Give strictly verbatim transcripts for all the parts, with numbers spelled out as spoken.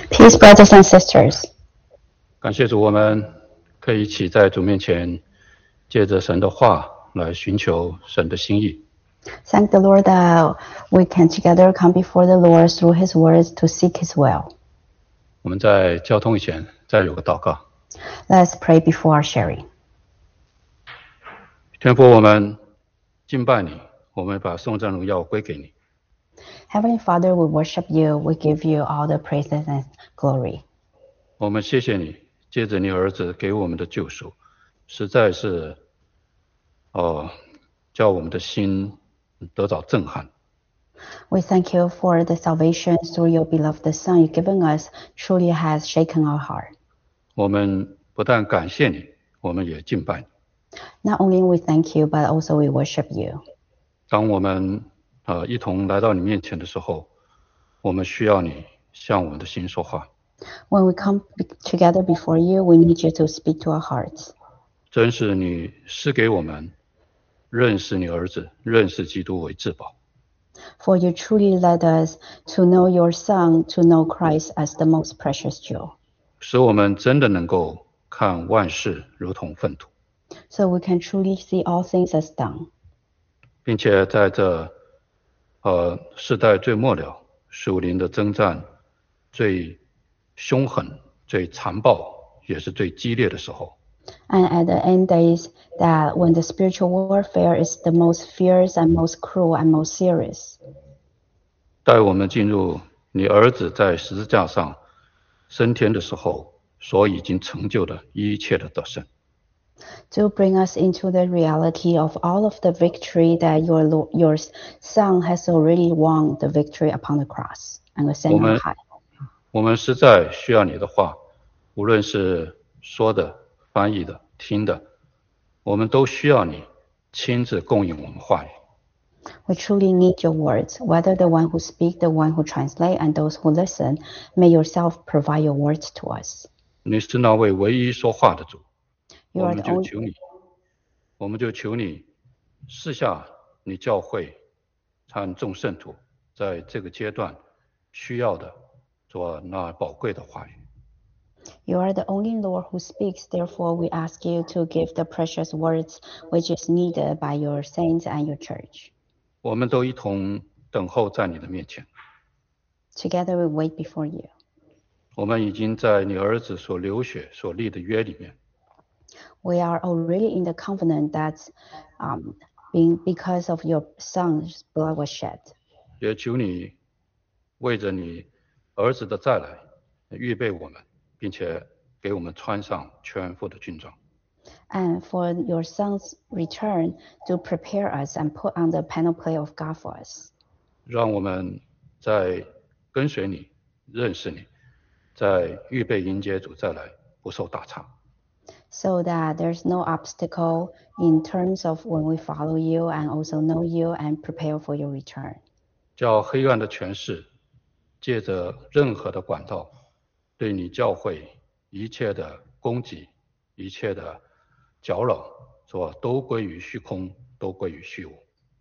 Peace, brothers and sisters. 感谢主，我们可以一起在主面前，借着神的话来寻求神的心意。 Thank the Lord that we can together come before the Lord through His words to seek His will. 我们在交通以前，再有个祷告。 Let's pray before our sharing. 天父，我们敬拜你，我们把颂赞荣耀归给你。 Heavenly Father, we worship you. We give you all the praises and glory. 我们谢谢你，借着你儿子给我们的救赎，实在是，哦，叫我们的心得到震撼。 We thank you for the salvation through your beloved Son you've given us. Truly has shaken our heart. 我们不但感谢你，我们也敬拜你。 Not only we thank you, but also we worship you. 当我们呃一同来到你面前的时候，我们需要你向我们的心说话。 When we come together before you, we need you to speak to our hearts. 真是你赐给我们认识你儿子，认识基督为至宝。 For you truly led us to know your Son, to know Christ as the most precious jewel. 使我们真的能够看万事如同粪土。 So we can truly see all things as dung. 并且在这呃世代最末了，属灵的征战最凶狠、最残暴，也是最激烈的时候。 And at the end days, that when the spiritual warfare is the most fierce and most cruel and most serious. 带我们进入你儿子在十字架上升天的时候，所已经成就的一切的得胜。 To bring us into the reality of all of the victory that your Lord, your Son has already won the victory upon the cross and ascended on high. 我们实在需要你的话，无论是说的、翻译的、听的，我们都需要你亲自供应我们话语。 We truly need your words, whether the one who speak, the one who translate, and those who listen. May yourself provide your words to us. 你是那位唯一说话的主， You 我 are 们 the 就 only, 求你，我们就求你赐下你教会和众圣徒在这个阶段需要的做那宝贵的话语。 you are the only Lord who speaks. Therefore, we ask you to give the precious words which is needed by your saints and your church. 我们都一同等候在你的面前。 Together we wait before you. 我们已经在你儿子所流血所立的约里面， We are already in the covenant that's um, being because of your Son's blood was shed. 也求你为着你儿子的再来预备我们，并且给我们穿上全副的军装。 And for your Son's return to prepare us and put on the panoply of God for us. 让我们在跟随你、认识你，在预备迎接主再来，不受打岔。 So that there's no obstacle in terms of when we follow you and also know you and prepare for your return. 叫黑暗的权势借着任何的管道，对你教会一切的攻击、一切的搅扰，说都归于虚空，都归于虚无。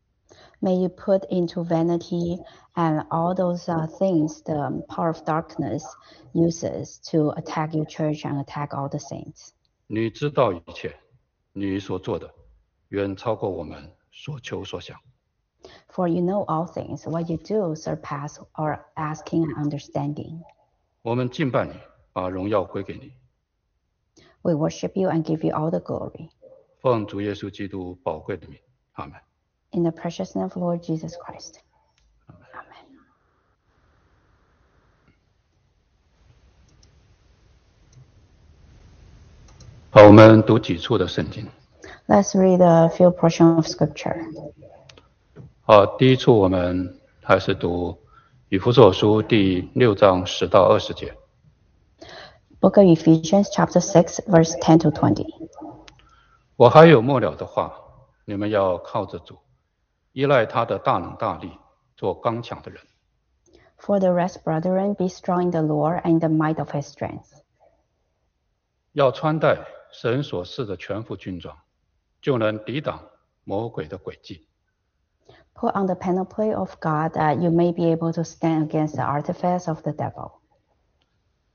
May you put into vanity and all those uh, things the power of darkness uses to attack your church and attack all the saints. 你知道一切，你所做的远超过我们所求所想。 For you know all things, what you do surpass our asking and understanding. 我们敬拜你，把荣耀归给你。 We worship you and give you all the glory. 奉主耶稣基督宝贵的名，阿门。 In the precious name of Lord Jesus Christ. Amen. 好，我们读几处的圣经。 Let's read a few portions of scripture. 好，第一处我们还是读以弗所书第六章十到二十节。 Book of Ephesians chapter six verse ten to twenty. 我还有末了的话，你们要靠着主，依赖他的大能大力，做刚强的人。 For the rest, brethren, be strong in the Lord and in the might of his strength. 要穿戴神所赐的全副军装，就能抵挡魔鬼的诡计。 Put on the panoply of God that you may be able to stand against the artifice of the devil.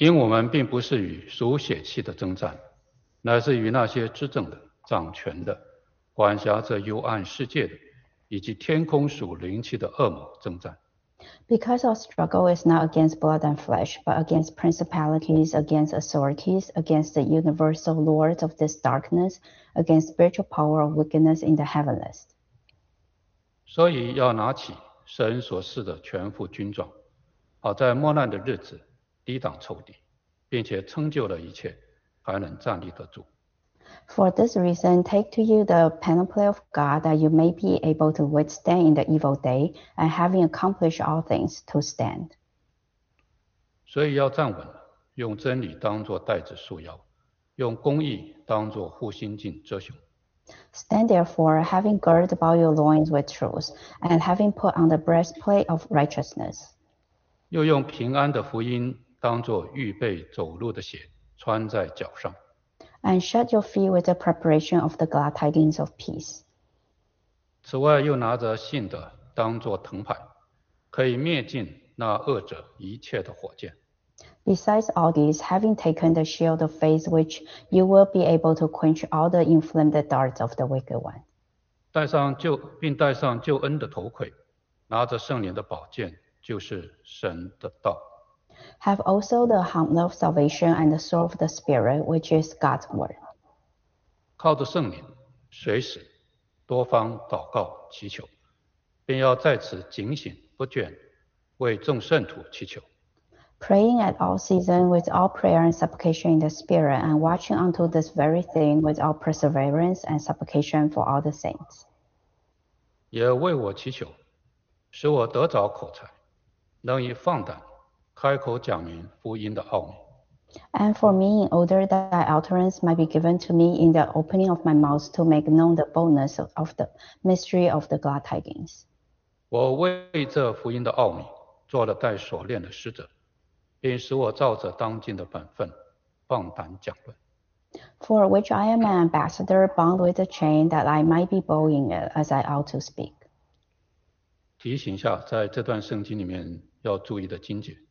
因我们并不是与属血气的征战，乃是与那些执政的、掌权的、管辖这幽暗世界的，以及天空属灵气的恶魔征战。 Because our struggle is not against blood and flesh, but against principalities, against authorities, against the universal lords of this darkness, against spiritual power of wickedness in the heavenlies. 所以要拿起神所赐的全副军装，好在磨难的日子抵挡仇敌，并且成就了一切，还能站立得住。 For this reason, take to you the panoply of God, that you may be able to withstand in the evil day, and having accomplished all things, to stand. 所以要站稳了，用真理当作带子束腰，用公义当作护心镜遮胸。 Stand therefore, having girded about your loins with truth, and having put on the breastplate of righteousness. 又用平安的福音当作预备走路的鞋，穿在脚上。 And shod your feet with the preparation of the glad tidings of peace. 此外，又拿着信的当作藤牌，可以灭尽那恶者一切的火箭。 Besides all these, having taken the shield of faith, which you will be able to quench all the inflamed darts of the wicked one. 戴上救，并戴上救恩的头盔，拿着圣灵的宝剑，就是神的道。 Have also the helmet of salvation and the sword of the Spirit, which is God's word. 靠着圣灵，随时多方祷告祈求，并要在此警醒不倦，为众圣徒祈求。 Praying at all seasons with all prayer and supplication in the Spirit, and watching unto this very thing with all perseverance and supplication for all the saints. 也为我祈求，使我得着口才，能以放胆开口讲明福音的奥秘。 And for me, in order that thy utterance might be given to me in the opening of my mouth, to make known the boldness of the mystery of the glad tidings. 我为这福音的奥秘做了带锁链的使者，并使我照着当尽的本分，放胆讲论。 For which I am an ambassador bound with a chain, that I might be bold in it as I ought to speak. 提醒一下，在这段圣经里面要注意的经节。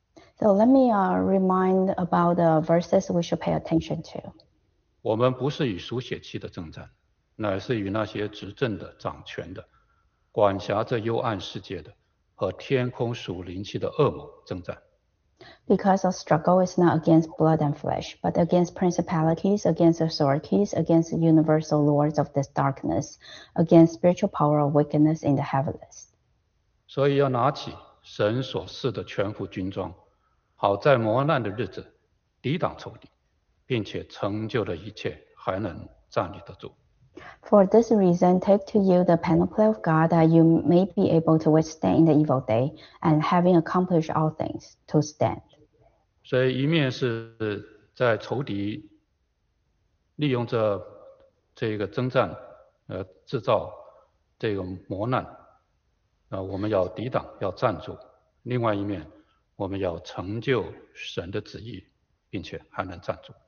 So let me uh, remind about the verses we should pay attention to. 我们不是与属血气的征战，乃是与那些执政的、掌权的、管辖这幽暗世界的和天空属灵气的恶魔征战。 Because our struggle is not against blood and flesh, but against principalities, against authorities, against the universal lords of this darkness, against spiritual power of wickedness in the heavenlies. 所以要拿起神所赐的全副军装，好在磨难的日子抵挡仇敌，并且成就的一切还能站立得住。 For this reason, take to you the panoply of God, that you may be able to withstand in the evil day, and having accomplished all things, to stand. 所以一面是在仇敌利用这这个征战，呃，制造这个磨难，啊，我们要抵挡，要站住；另外一面，我们要成就神的旨意，并且还能站住。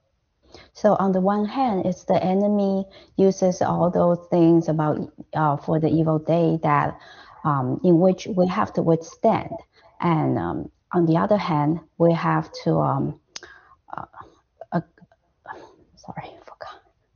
So on the one hand, it's the enemy uses all those things about uh, for the evil day that um, in which we have to withstand, and um, on the other hand, we have to um, uh, uh, sorry, forgot.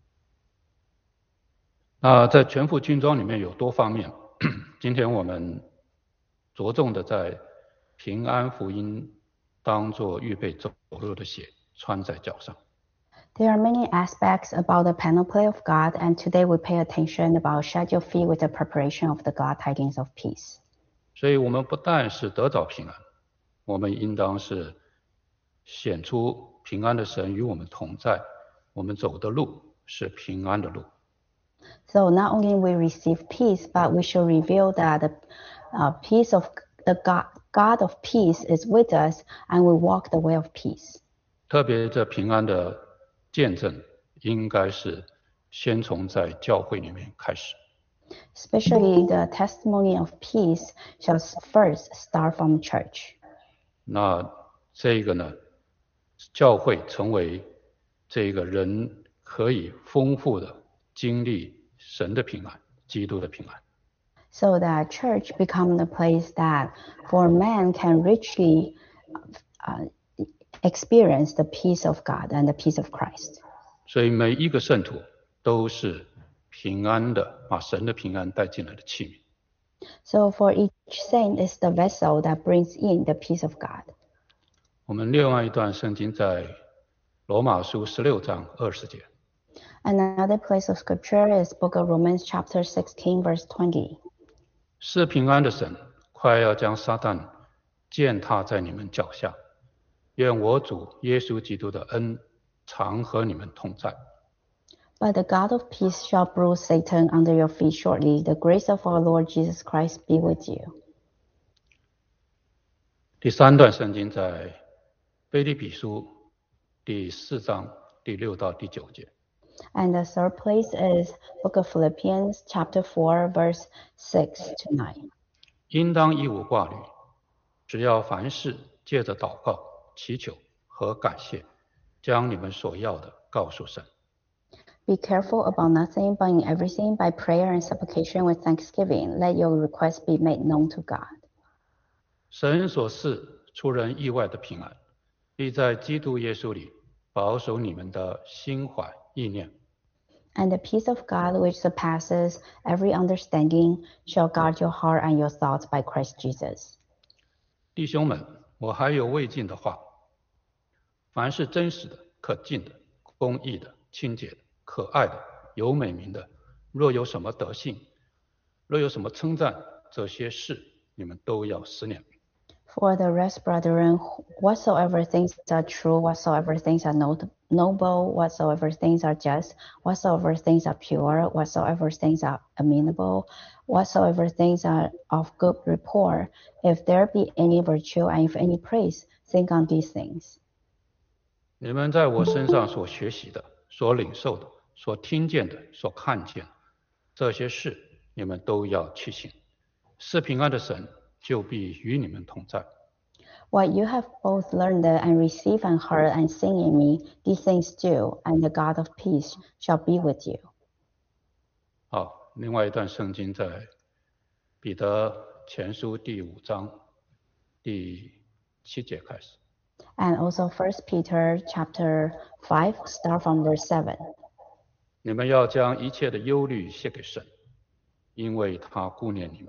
那在全副军装里面有多方面，今天我们着重的在平安福音当作预备走路的鞋穿在脚上。 There are many aspects about the panoply of God, and today we pay attention about shod your feet with the preparation of the glad tidings of peace. 所以我们不但是得着平安，我们应当是显出平安的神与我们同在，我们走的路是平安的路。 So not only we receive peace, but we should reveal that the uh, peace of the God, God of peace is with us, and we walk the way of peace. 特别这平安的见证应该是先从在教会里面开始。 Especially the testimony of peace shall first start from church. 那这个呢，教会成为这个人可以丰富的经历神的平安，基督的平安。 So that church become the place that for man can richly uh, experience the peace of God and the peace of Christ. 所以每一个圣徒都是平安的，把神的平安带进来的器皿。 So for each saint is the vessel that brings in the peace of God. 我们另外一段圣经在罗马书十六章二十节。 Another place of scripture is Book of Romans chapter sixteen verse twenty. 是平安的神，快要将撒旦践踏在你们脚下。愿我主耶稣基督的恩常和你们同在。 But the God of peace shall bruise Satan under your feet shortly. The grace of our Lord Jesus Christ be with you. 第三段圣经在腓立比书第四章第六到第九节。 And the third place is Book of Philippians chapter four verse six to nine. 应当一无挂虑，只要凡事借着祷告、祈求和感谢，将你们所要的告诉神。 Be careful about nothing, but in everything by prayer and supplication with thanksgiving, let your requests be made known to God. 神所赐出人意外的平安，必在基督耶稣里保守你们的心怀意念。 And the peace of God, which surpasses every understanding, shall guard your heart and your thoughts by Christ Jesus. 弟兄们，我还有未尽的话：凡是真实的、可敬的、公义的、清洁的、可爱的、有美名的，若有什么德性，若有什么称赞，这些事你们都要思念。 For the rest, brethren, whatsoever things are true, whatsoever things are noble, whatsoever things are just, whatsoever things are pure, whatsoever things are amenable, whatsoever things are of good report, if there be any virtue and if any praise, think on these things. 你们在我身上所学习的、所领受的、所听见的、所看见的，这些事你们都要去行。是平安的神就必与你们同在。 What you have both learned and received and heard and seen in me, these things do, and the God of peace shall be with you. 好，另外一段圣经在彼得前书第五章第七节开始。 And also First Peter chapter five, start from verse seven. 你们要将一切的忧虑卸给神，因为他顾念你们。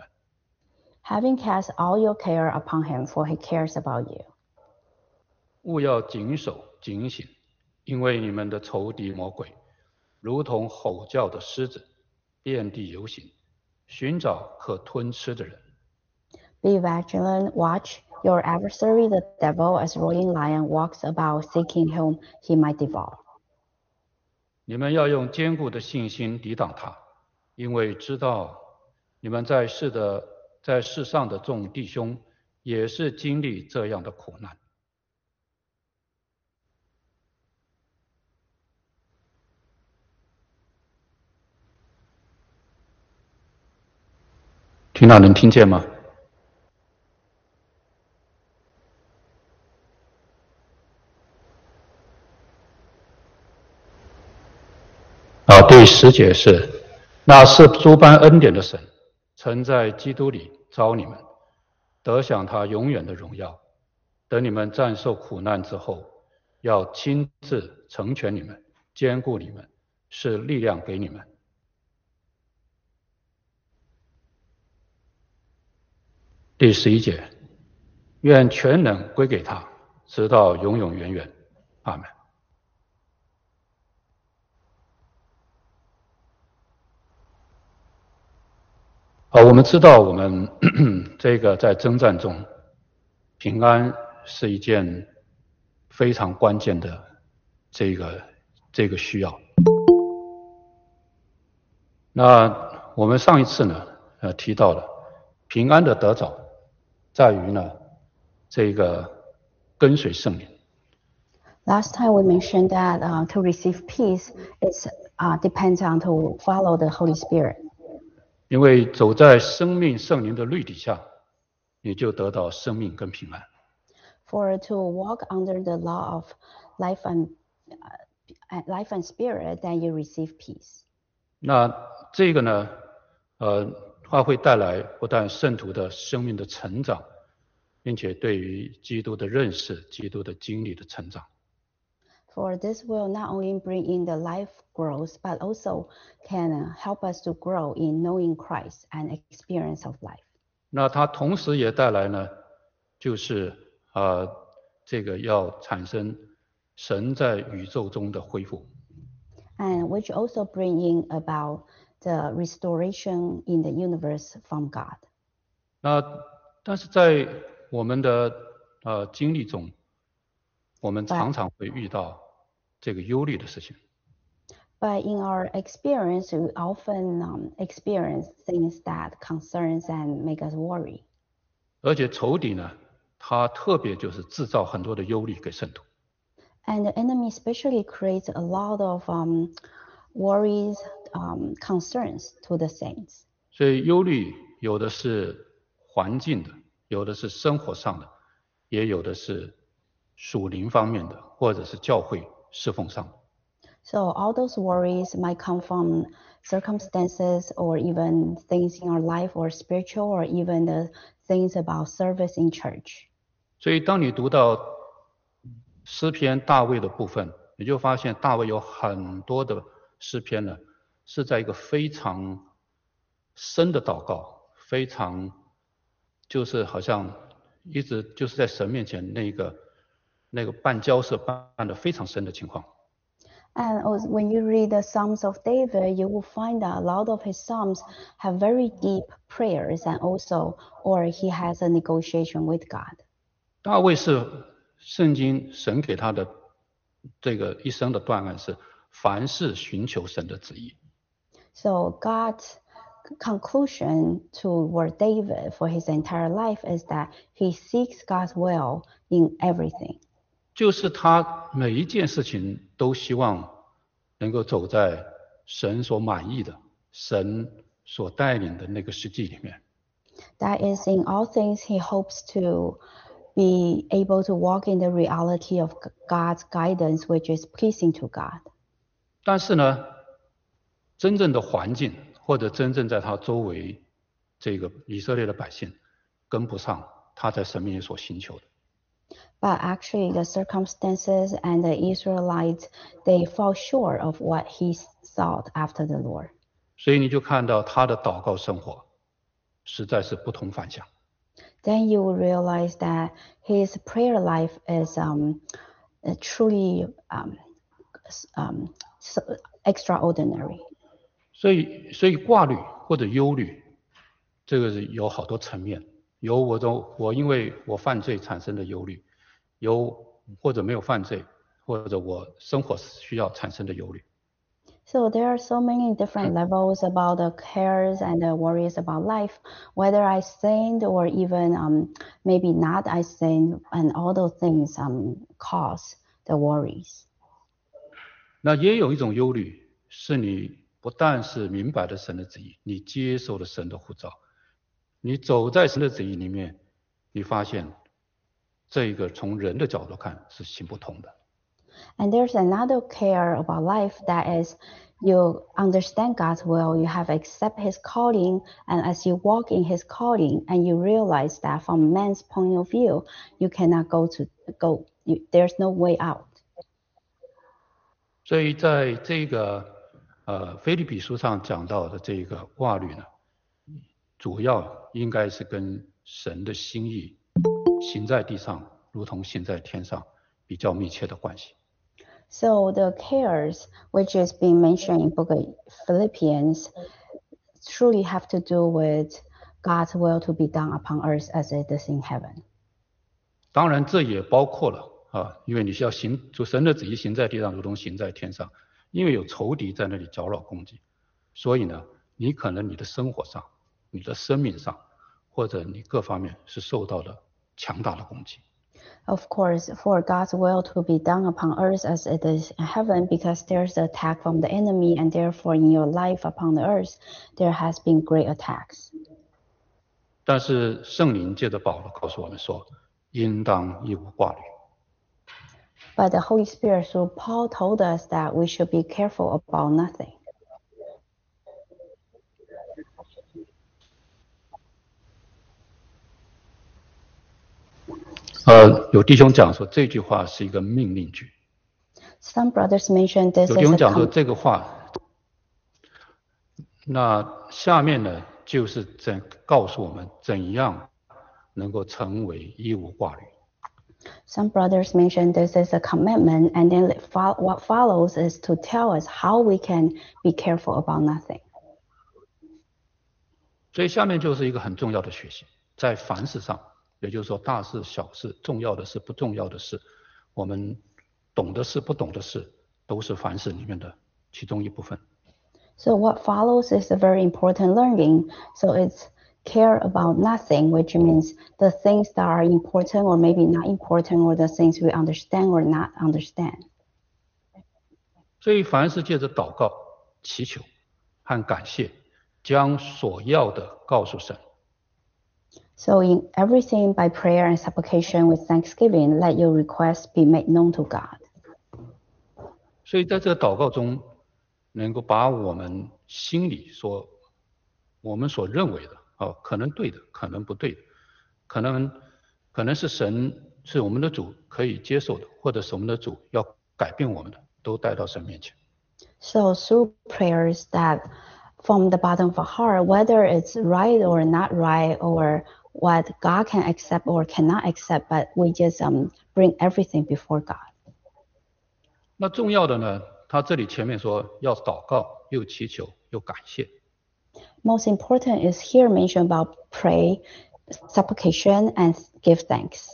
Having cast all your care upon him, for he cares about you. 务要谨守警醒，因为你们的仇敌魔鬼，如同吼叫的狮子，遍地游行，寻找可吞吃的人。 Be vigilant, watch. Your adversary, the devil, as roaring lion, walks about seeking whom he might devour. 你们要用坚固的信心抵挡他，因为知道你们在世的在世上的众弟兄也是经历这样的苦难。听到能听见吗？啊，第十节是，那是诸般恩典的神，曾在基督里召你们，得享他永远的荣耀。等你们战胜苦难之后，要亲自成全你们，坚固你们，是力量给你们。第十一节，愿全能归给他，直到永永远远。阿们。啊，我们知道我们这个在征战中，平安是一件非常关键的这个这个需要。那我们上一次呢，呃，提到了平安的得着，在于呢这个跟随圣灵。 Last time we mentioned that uh, to receive peace is uh, depends on to follow the Holy Spirit. 因为走在生命圣灵的律底下，你就得到生命跟平安。 For to walk under the law of life and uh, life and spirit, then you receive peace. 那这个呢，呃，它会带来不但圣徒的生命的成长， 并且对于基督的认识、基督的经历的成长。 For this will not only bring in the life growth, but also can help us to grow in knowing Christ and experience of life. 那它同时也带来呢，就是呃，这个要产生神在宇宙中的恢复。 And which also bring in about the restoration in the universe from God. 那但是在我们的呃经历中，我们常常会遇到这个忧虑的事情。 But in our experience, we often um, experience things that concerns and make us worry. 而且仇敌呢，他特别就是制造很多的忧虑给圣徒。 And the enemy especially creates a lot of um, worries, um, concerns to the saints. 所以忧虑有的是环境的，有的是生活上的，也有的是属灵方面的，或者是教会侍奉上的。 So all those worries might come from circumstances or even things in our life or spiritual or even the things about service in church. 所以当你读到诗篇大卫的部分，你就发现大卫有很多的诗篇呢，是在一个非常深的祷告，非常就是好像一直就是在神面前那个那个半交涉办得非常深的情况。 And also, when you read the Psalms of David, you will find that a lot of his Psalms have very deep prayers and also, or he has a negotiation with God. 大卫是圣经神给他的这个一生的断案是，凡事寻求神的旨意。 So God's conclusion toward David for his entire life is that he seeks God's will in everything. 就是他每一件事情都希望能够走在神所满意的、神所带领的那个实际里面。 That is, in all things, he hopes to be able to walk in the reality of God's guidance, which is pleasing to God. 但是呢，真正的环境或者真正在他周围这个以色列的百姓跟不上他在神面前所寻求的。 But actually, the circumstances and the Israelites, they fall short of what he sought after the Lord. 所以你就看到他的祷告生活实在是不同凡响。 Then you will realize that his prayer life is um, truly um, um, so extraordinary. 所以，所以挂虑或者忧虑，这个是有好多层面，有我中我因为我犯罪产生的忧虑，有或者没有犯罪，或者我生活需要产生的忧虑。 So there are so many different levels about the cares and the worries about life, whether I sinned or even um, maybe not I sinned, and all those things um, cause the worries. 那也有一种忧虑，是你不但是明白了神的旨意，你接受了神的呼召，你走在神的旨意里面，你发现这个从人的角度看是行不通的。 And there's another care about life that is you understand God's will, you have accept his calling, and as you walk in his calling and you realize that from man's point of view, you cannot go to go, you, there's no way out. 所以在这个呃腓立比书上讲到的这个挂虑呢，主要应该是跟神的心意行在地上如同行在天上比较密切的关系。 So the cares, which is being mentioned in book of Philippians, truly have to do with God's will to be done upon earth as it is in heaven. 当然，这也包括了啊，因为你是要行，主神的旨意行在地上，如同行在天上。因为有仇敌在那里搅扰攻击，所以呢，你可能你的生活上、你的生命上，或者你各方面是受到了强大的攻击。 Of course, for God's will to be done upon earth as it is in heaven, because there's an attack from the enemy, and therefore in your life upon the earth, there has been great attacks. 但是圣灵借着保罗告诉我们说，应当一无挂虑。 But the Holy Spirit through Paul told us that we should be careful about nothing. 呃，有弟兄讲说这句话是一个命令句。 Some brothers mentioned this 有 is 弟兄 a 讲说 com- 这个话，那下面呢就是怎告诉我们怎样能够成为一无挂虑。 Some brothers mentioned this is a commitment, and then what follows is to tell us how we can be careful about nothing. 所以下面就是一个很重要的学习，在凡事上，也就是说大事小事、重要的事不重要的事，我们懂的事不懂的事，都是凡事里面的其中一部分。 So what follows is a very important learning. So it's care about nothing, which means the things that are important or maybe not important, or the things we understand or not understand. 所以凡事借着祷告、祈求和感谢，将所要的告诉神。 So in everything by prayer and supplication with thanksgiving, let your requests be made known to God. 所以在这个祷告中，能够把我们心里所我们所认为的，哦，可能对的，可能不对的，可能可能是神是我们的主可以接受的，或者是我们的主要改变我们的，都带到神面前。 So through prayers that from the bottom of our heart, whether it's right or not right, or what God can accept or cannot accept, but we just um, bring everything before God. 那重要的呢，他这里前面说要祷告，又祈求，又感谢。 Most important is here mentioned about pray, supplication, and give thanks.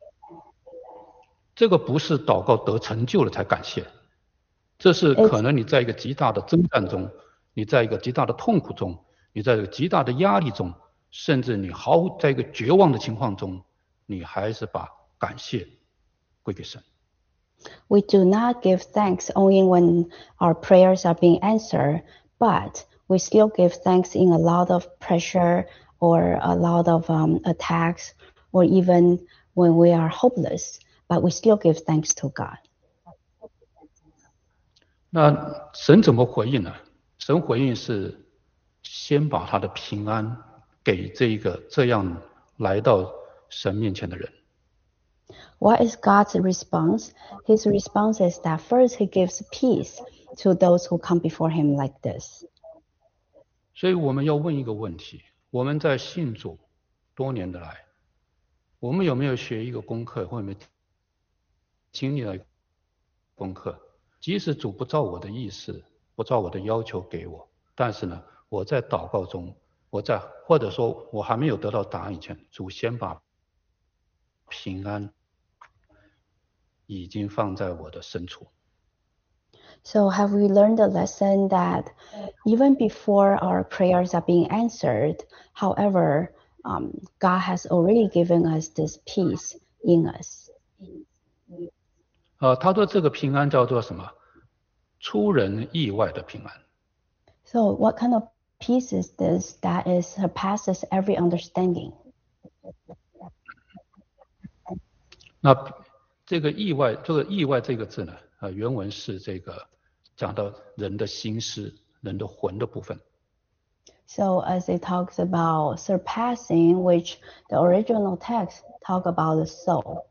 这个不是祷告得成就了才感谢，这是可能你在一个极大的征战中，你在一个极大的痛苦中，你在一个极大的压力中，甚至你毫无在一个绝望的情况中，你还是把感谢归给神。 We do not give thanks only when our prayers are being answered, but we still give thanks in a lot of pressure or a lot of um, attacks, or even when we are hopeless, but we still give thanks to God. 那神怎么回应呢？神回应是先把他的平安给这个这样来到神面前的人。 What is God's response? His response is that first he gives peace to those who come before him like this. 所以我们要问一个问题：我们在信主多年的来，我们有没有学一个功课，或者有没有经历了功课？即使主不照我的意思，不照我的要求给我，但是呢，我在祷告中，我在或者说我还没有得到答案以前，主先把平安已经放在我的深处。 So have we learned the lesson that even before our prayers are being answered, however, um, God has already given us this peace in us. 呃，他说这个平安叫做什么？出人意外的平安。 So what kind of peace is this that is surpasses every understanding? 那这个意外，这个意外这个字呢，呃，原文是这个讲到人的心思、人的魂的部分。 So as it talks about surpassing, which the original text talk about the soul.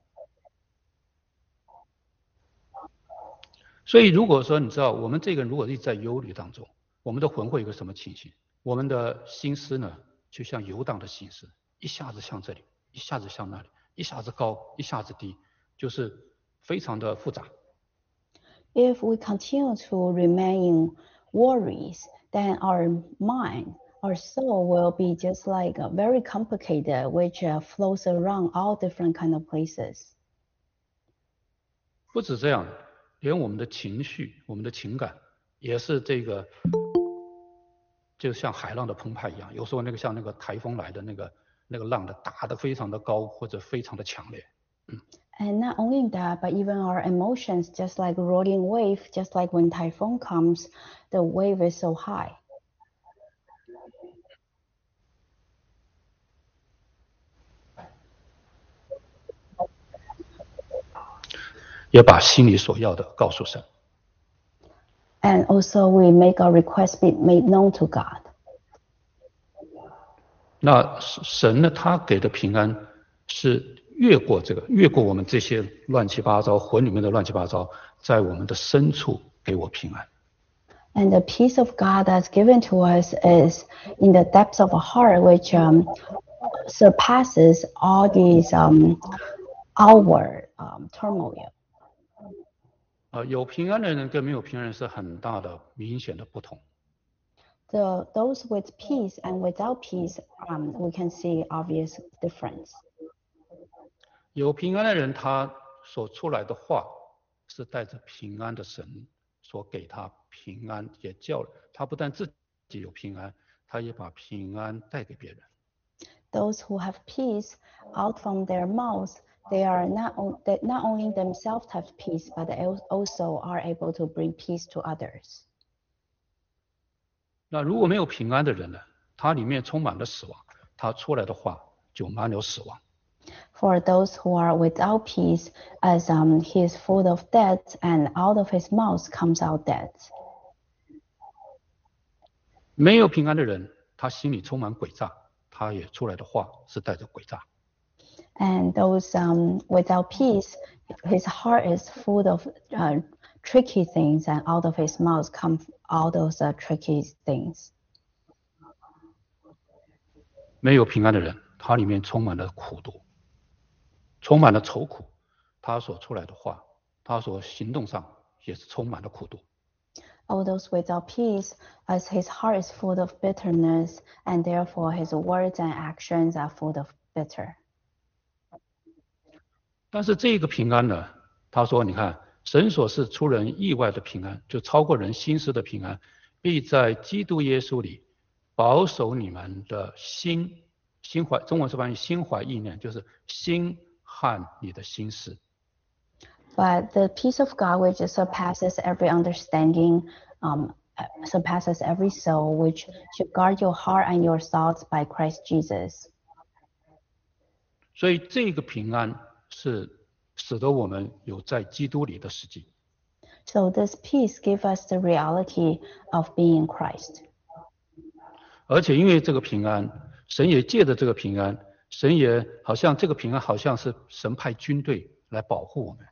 所以如果说你知道，我们这个人如果一直在忧虑当中，我们的魂会有个什么情形？我们的心思呢，就像游荡的心思，一下子向这里，一下子向那里，一下子高，一下子低，就是非常的复杂。 If we continue to remain in worries, then our mind, our soul will be just like uh, very complicated, which uh, flows around all different kind of places. 不止这样，连我们的情绪、我们的情感，也是这个，就像海浪的澎湃一样。有时候那个像那个台风来的那个那个浪的打得非常的高，或者非常的强烈。嗯。 And not only that, but even our emotions, just like rolling wave, just like when typhoon comes, the wave is so high. 也把心里所要的告诉神。 And also we make our request be made known to God. 那神呢，他给的平安是越过这个，越过我们这些乱七八糟魂里面的乱七八糟，在我们的深处给我平安。 And the peace of God that's given to us is in the depths of a heart, which um, surpasses all these um, outward um, turmoil. 呃，有平安的人跟没有平安的人是很大的、明显的不同。 The those with peace and without peace, um, we can see obvious difference. 有平安的人，他所出来的话是带着平安的神所给他平安，也叫他不但自己有平安，他也把平安带给别人。 Those who have peace out from their mouths, they are not, they not only themselves have peace, but they also are able to bring peace to others. 那如果没有平安的人呢？他里面充满了死亡，他出来的话就满有死亡。 For those who are without peace, as um, he is full of death, and out of his mouth comes out death. 没有平安的人，他心里充满诡诈，他也出来的话是带着诡诈。 And those um, without peace, his heart is full of uh, tricky things, and out of his mouth come all those uh, tricky things. 没有平安的人，他里面充满了苦毒，充满了愁苦，他所出来的话，他所行动上也是充满了苦毒。 All those without peace, as his heart is full of bitterness, and therefore his words and actions are full of bitter. 但是这个平安呢，他说，你看，神所是出人意外的平安，就超过人心思的平安，必在基督耶稣里保守你们的心，心怀，中文是翻译心怀意念，就是心和你的心思。 But the peace of God, which surpasses every understanding, um, surpasses every soul, which should guard your heart and your thoughts by Christ Jesus. 所以这个平安是使得我们有在基督里的实际。 So this peace gives us the reality of being in Christ. 而且因为这个平安，神也借着这个平安，神也好像这个平安好像是神派军队来保护我们。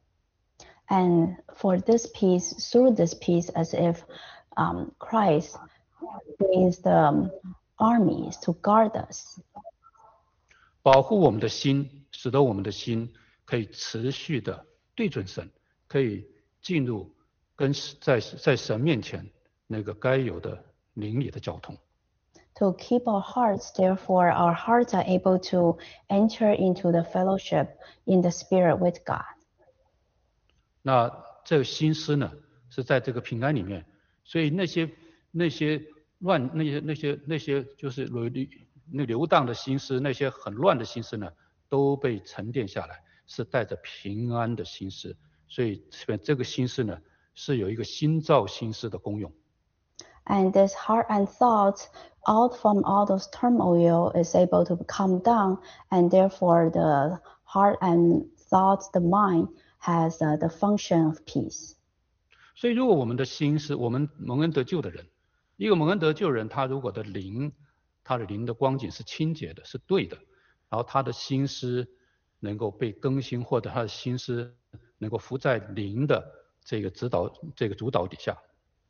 And for this peace, through this peace, as if um, Christ brings the armies to guard us. 保护我们的心，使得我们的心可以持续的对准神，可以进入跟在在神面前那个该有的灵里的交通。 To keep our hearts, therefore, our hearts are able to enter into the fellowship in the Spirit with God. 那这个心思呢，是在这个平安里面，所以那些那些乱那些那些那些就是流那流荡的心思，那些很乱的心思呢，都被沉淀下来，是带着平安的心思。所以这个心思呢，是有一个新造心思的功用。 And this heart and thoughts, out from all those turmoil, is able to come down, and therefore the heart and thoughts, the mind, has uh, the function of peace. 所以，如果我们的心是我们蒙恩得救的人，一个蒙恩得救的人，他如果的灵，他的灵的光景是清洁的，是对的，然后他的心思能够被更新，或者他的心思能够服在灵的这个指导、这个主导底下。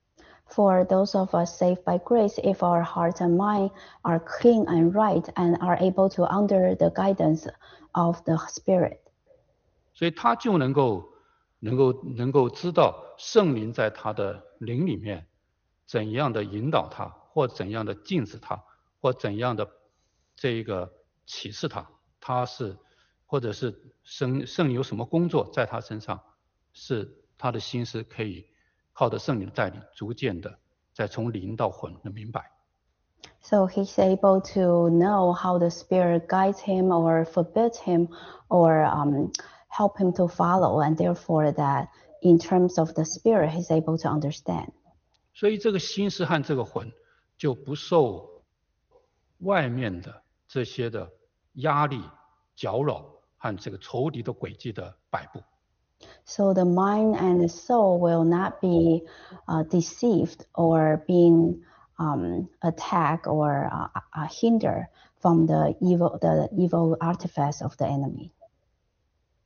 For those of us saved by grace, if our heart and mind are clean and right and are able to under the guidance of the Spirit. 所以他就能够能够能够知道圣灵在他的灵里面怎样的引导他，或怎样的禁止他，或怎样的这个启示他，他是或者是圣圣灵有什么工作在他身上，是他的心思可以靠着圣灵的带领，逐渐的再从灵到魂的明白。 So he's able to know how the Spirit guides him or forbids him or um, help him to follow, and therefore that in terms of the Spirit, he's able to understand. 所以这个心思和这个魂就不受外面的这些的压力、搅扰和这个仇敌的诡计的摆布。 So the mind and the soul will not be uh, deceived or being um, attacked or uh, uh, hindered from the evil, the evil artifice of the enemy.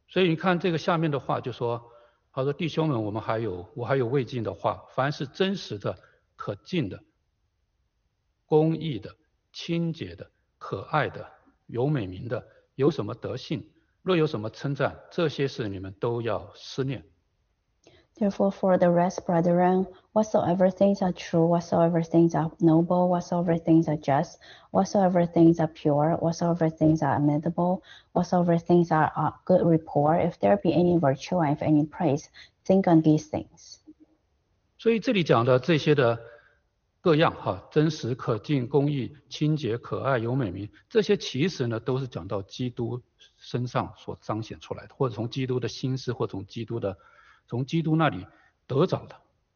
所以你看这个下面的话就说，他说弟兄们，我们还有我还有未尽的话，凡是真实的、可敬的、公义的、清洁的、可爱的、有美名的，有什么德性，若有什么称赞，这些事你们都要思念。 Therefore, for the rest, brethren, whatsoever things are true, whatsoever things are noble, whatsoever things are just, whatsoever things are pure, whatsoever things are amenable, whatsoever things are of good report, if there be any virtue and if any praise, think on these things. 所以这里讲的这些的各样哈，真实、可敬、公义、清洁、可爱、有美名，这些其实呢都是讲到基督身上所彰显出来的，或者从基督的心思，或从基督的从基督那里得着的。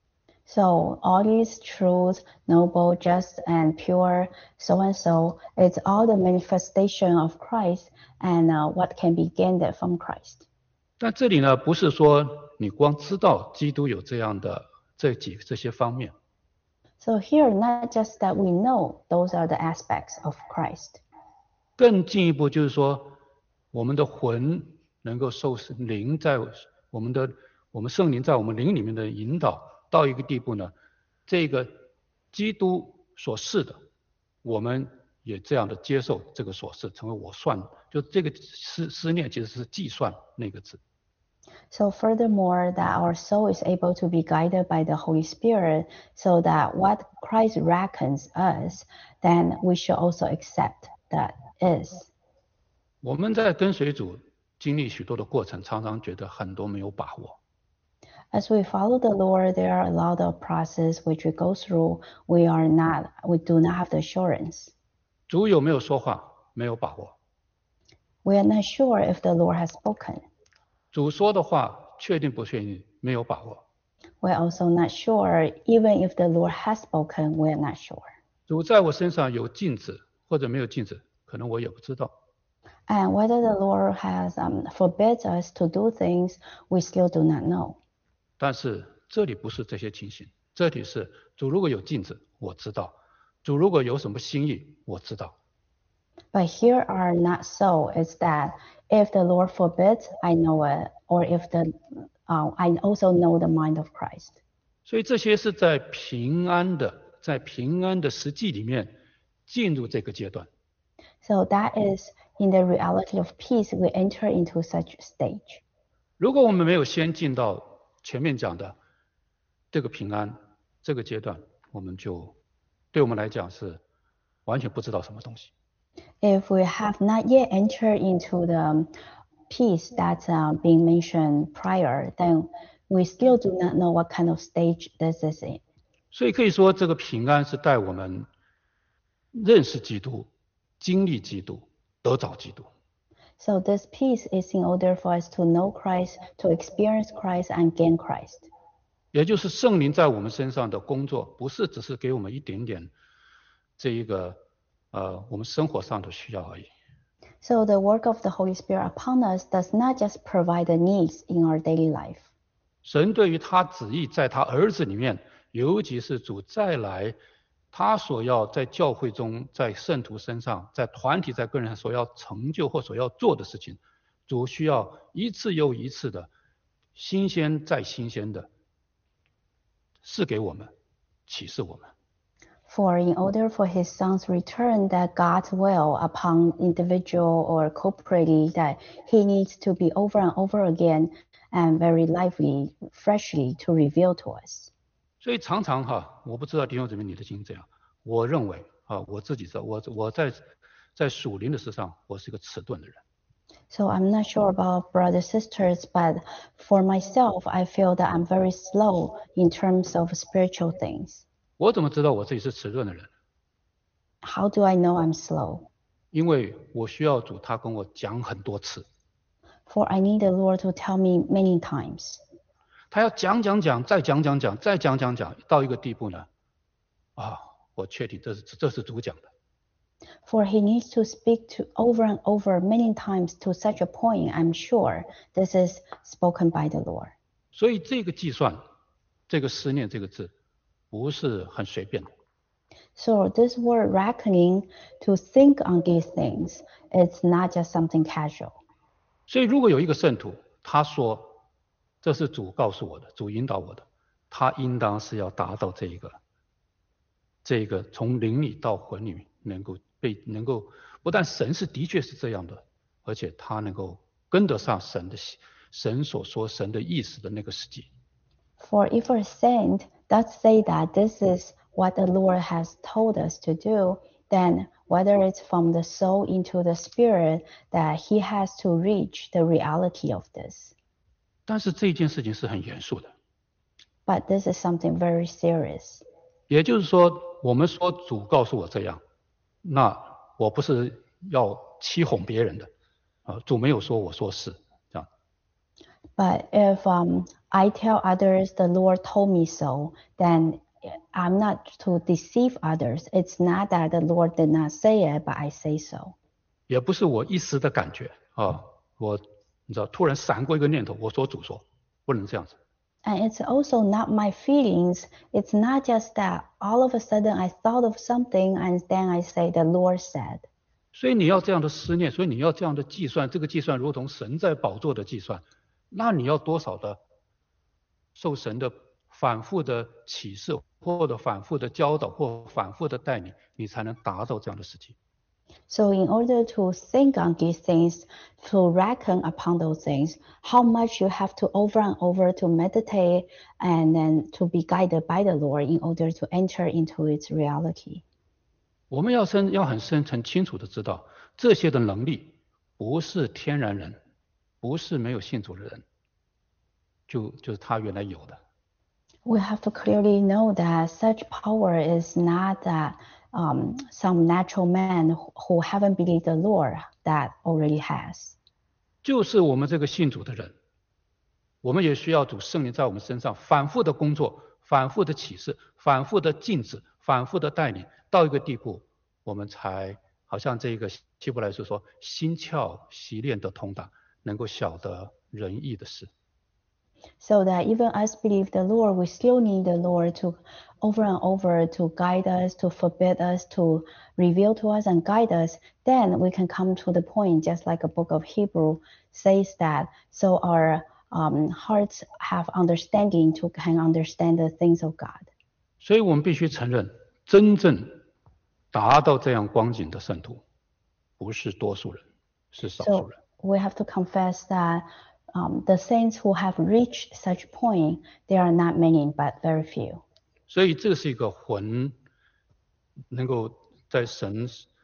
So all these truths, noble, just, and pure, so and so, it's all the manifestation of Christ and uh, what can be gained from Christ. 但这里呢，不是说你光知道基督有这样的这几这些方面。 So here, not just that we know those are the aspects of Christ. 更进一步就是说，我们的魂能够受灵在我们的我们圣灵在我们灵里面的引导到一个地步呢，这个基督所示的，我们也这样的接受这个所示，成为我算，就这个思思念其实是计算那个字。 So furthermore, that our soul is able to be guided by the Holy Spirit, so that what Christ reckons us, then we should also accept that is. 我们在跟随主经历许多的过程，常常觉得很多没有把握。 As we follow the Lord, there are a lot of process which we go through. We are not, we do not have the assurance. 主有没有说话？没有把握。 We are not sure if the Lord has spoken. 主说的话确定不确定？没有把握。 We are also not sure, even if the Lord has spoken, we are not sure. 主在我身上有禁止或者没有禁止，可能我也不知道。 And whether the Lord has um, forbids us to do things, we still do not know. 但是这里不是这些情形，这里是主如果有禁止，我知道；主如果有什么心意，我知道。 But here are not so. It's that if the Lord forbids, I know it, or if the uh, I also know the mind of Christ. 所以这些是在平安的，在平安的实际里面进入这个阶段。 So that is in the reality of peace, we enter into such stage. 如果我们没有先进到前面讲的这个平安这个阶段，我们就对我们来讲是完全不知道什么东西。 If we have not yet entered into the peace that's uh, being mentioned prior, then we still do not know what kind of stage this is in. 所以可以说，这个平安是带我们认识基督、经历基督、得着基督。 So this peace is in order for us to know Christ, to experience Christ, and gain Christ. 也就是圣灵在我们身上的工作，不是只是给我们一点点这一个呃我们生活上的需要而已。 So the work of the Holy Spirit upon us does not just provide the needs in our daily life. 神对于他旨意在他儿子里面，尤其是主再来，他所要在教会中、在圣徒身上、在团体、在个人上所要成就或所要做的事情，主需要一次又一次的新鲜再新鲜的赐给我们，启示我们。 For in order for his son's return, that God's will upon individual or corporately, that he needs to be over and over again and very lively, freshly to reveal to us. 所以常常哈，我不知道弟兄姊妹你的心怎样。我认为啊，我自己知道，我我在在属灵的事上，我是一个迟钝的人。 So I'm not sure about brothers sisters, but for myself, I feel that I'm very slow in terms of spiritual things. 我怎么知道我自己是迟钝的人？ How do I know I'm slow? 因为我需要主他跟我讲很多次， For I need the Lord to tell me many times. 他要讲讲讲，再讲讲讲，再讲讲讲，到一个地步呢，啊，我确定这是这是主讲的。 For he needs to speak to over and over many times to such a point, I'm sure this is spoken by the Lord. 所以这个计算，这个思念这个字，不是很随便的。 So this word reckoning, to think on these things, it's not just something casual. 所以如果有一个圣徒，他说这是主告诉我的，主引导我的，他应当是要达到这一个，这一个从灵里到魂里能够被能够，不但神是的确是这样的，而且他能够跟得上神的神所说神的意思的那个实际。 For if a saint does say that this is what the Lord has told us to do, then whether it's from the soul into the spirit, that he has to reach the reality of this. 但是这件事情是很严肃的。 But this is something very serious. 也就是说，我们说主告诉我这样，那我不是要欺哄别人的，啊，主没有说，我说是这样。 But if um, I tell others the Lord told me so, then I'm not to deceive others. It's not that the Lord did not say it, but I say so. 也不是我一时的感觉啊，我你知道突然闪过一个念头，我说主说，不能这样子。 And it's also not my feelings. It's not just that all of a sudden I thought of something and then I say the Lord said. 所以你要这样的思念，所以你要这样的计算，这个计算如同神在宝座的计算，那你要多少的受神的反复的启示，或者反复的教导，或反复的带领，你才能达到这样的事情。 So in order to think on these things, to reckon upon those things, how much you have to over and over to meditate and then to be guided by the Lord in order to enter into its reality. 我们要深要很深很清楚的知道，这些的能力不是天然人，不是没有信主的人，就就是他原来有的。 We have to clearly know that such power is not that um, some natural man who haven't believed the Lord that already has. 就是我们这个信主的人，我们也需要主圣灵在我们身上反复的工作，反复的启示，反复的禁止，反复的带领，到一个地步，我们才好像这个希伯来书说，心窍习练的通达，能够晓得仁义的事。 So that even us believe the Lord, we still need the Lord to over and over to guide us, to forbid us, to reveal to us and guide us. Then we can come to the point, just like a book of Hebrew says that, so our um, hearts have understanding to can understand the things of God. 所以我们必须承认，真正达到这样光景的圣徒，不是多数人，是少数人。 So we have to confess that Um, the saints who have reached such point, there are not many, but very few. 所以这是一个魂能够在神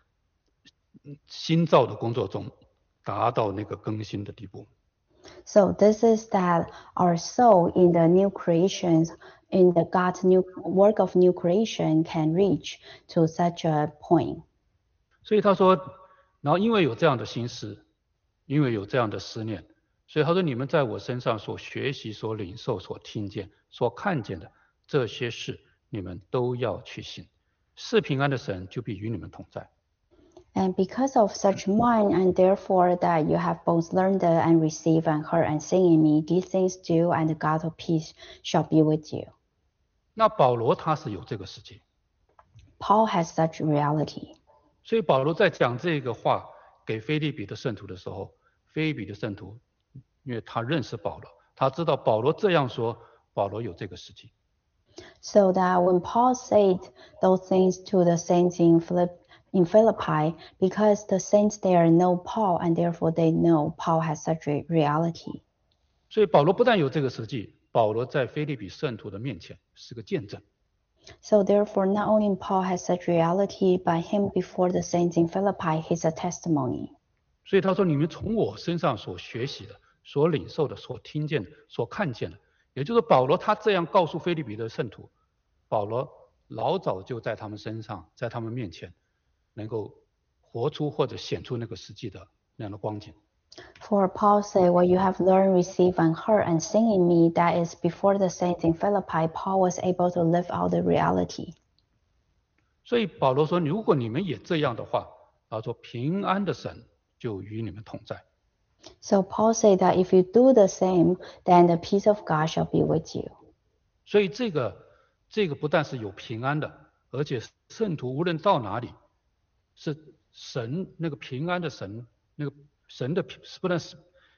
新造的工作中达到那个更新的地步。 So this is that our soul in the new creations, in the God's new work of new creation, can reach to such a point. 所以他说，然后因为有这样的心思，因为有这样的思念。所以他说，你们在我身上所学习、所领受、所听见、所看见的这些事，你们都要去行。是平安的神就必与你们同在。 And because of such mind, and therefore that you have both learned and received and heard and seen in me, these things do, and the God of peace shall be with you. 那保罗他是有这个实际。 Paul has such reality. 所以保罗在讲这个话给腓立比的圣徒的时候，腓立比的圣徒。因为他认识保罗，他知道保罗这样说，保罗有这个实际。 So that when Paul said those things to the saints in Philipp, in Philippi, because the saints there know Paul, and therefore they know Paul has such a reality. 所以保罗不但有这个实际，保罗在腓立比圣徒的面前是个见证。 So therefore, not only Paul has such reality, but him before the saints in Philippi, he's a testimony. 所以他说：“你们从我身上所学习的。”所领受的、所听见的、所看见的，也就是保罗他这样告诉腓立比的圣徒，保罗老早就在他们身上，在他们面前，能够活出或者显出那个实际的那样的光景。 For Paul said, "What you have learned, received, and heard, and seen in me, that is before the saints in Philippi, Paul was able to live out the reality." 所以保罗说：“如果你们也这样的话，他说平安的神就与你们同在。” So Paul said that if you do the same, then the peace of God shall be with you. 所以这个这个不但是有平安的，而且圣徒无论到哪里，是神那个平安的神，那个神的不但是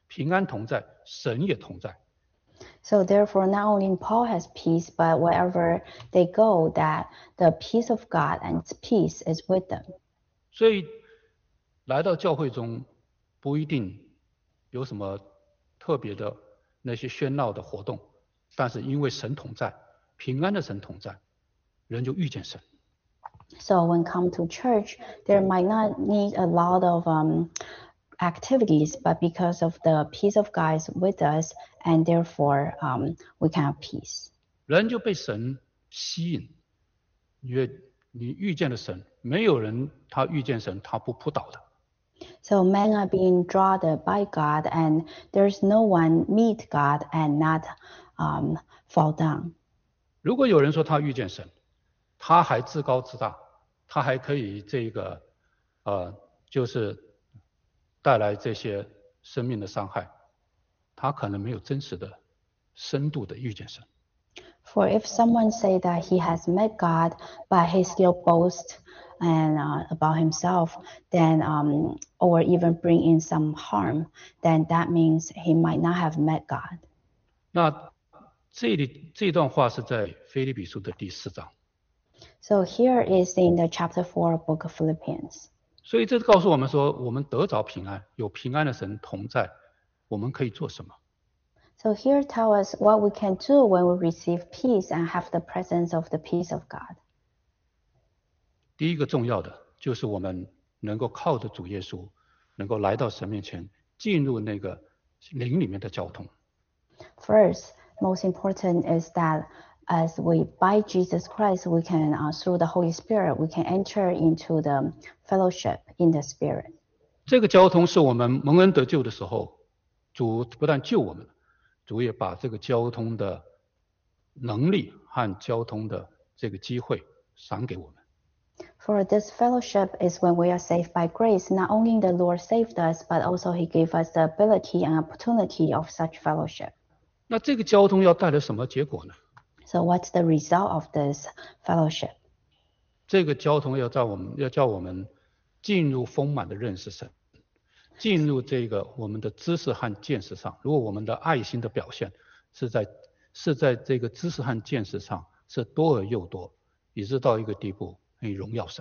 平安同在，神也同在。 So therefore, not only Paul has peace, but wherever they go, that the peace of God and its peace is with them. 所以来到教会中，不一定有什么特别的那些喧闹的活动，但是因为神同在，平安的神同在，人就遇见神。 So when come to church, there might not need a lot of um, activities, but because of the peace of God is with us, and therefore um, we can have peace. 人就被神吸引，因为你遇见了神，没有人他遇见神他不扑倒的。 So men are being drawn by God, and there's no one meet God and not um, fall down. 如果有人说他遇见神，他还自高自大，他还可以这个呃，就是带来这些生命的伤害，他可能没有真实的、深度的遇见神。 For if someone say that he has met God, but he still boasts and uh, about himself, then um, or even bring in some harm, then that means he might not have met God. 那这里这段话是在腓立比书的第四章。 So here is in the chapter four book of Philippians. 所以这告诉我们说，我们得着平安，有平安的神同在，我们可以做什么？ So here tell us what we can do when we receive peace and have the presence of the peace of God. 第一个重要的就是我们能够靠着主耶稣，能够来到神面前，进入那个灵里面的交通。 First, most important is that as we by Jesus Christ, we can uh, through the Holy Spirit, we can enter into the fellowship in the Spirit. 这个交通是我们蒙恩得救的时候，主不但救我们，主也把这个交通的能力和交通的这个机会赏给我们。 For this fellowship is when we are saved by grace. Not only the Lord saved us, but also He gave us the ability and opportunity of such fellowship. 那这个交通要带来什么结果呢？ So what's the result of this fellowship? 这个交通要叫我们要叫我们进入丰满的认识神，进入这个我们的知识和见识上。如果我们的爱心的表现是在是在这个知识和见识上是多而又多，以致到一个地步可以荣耀神。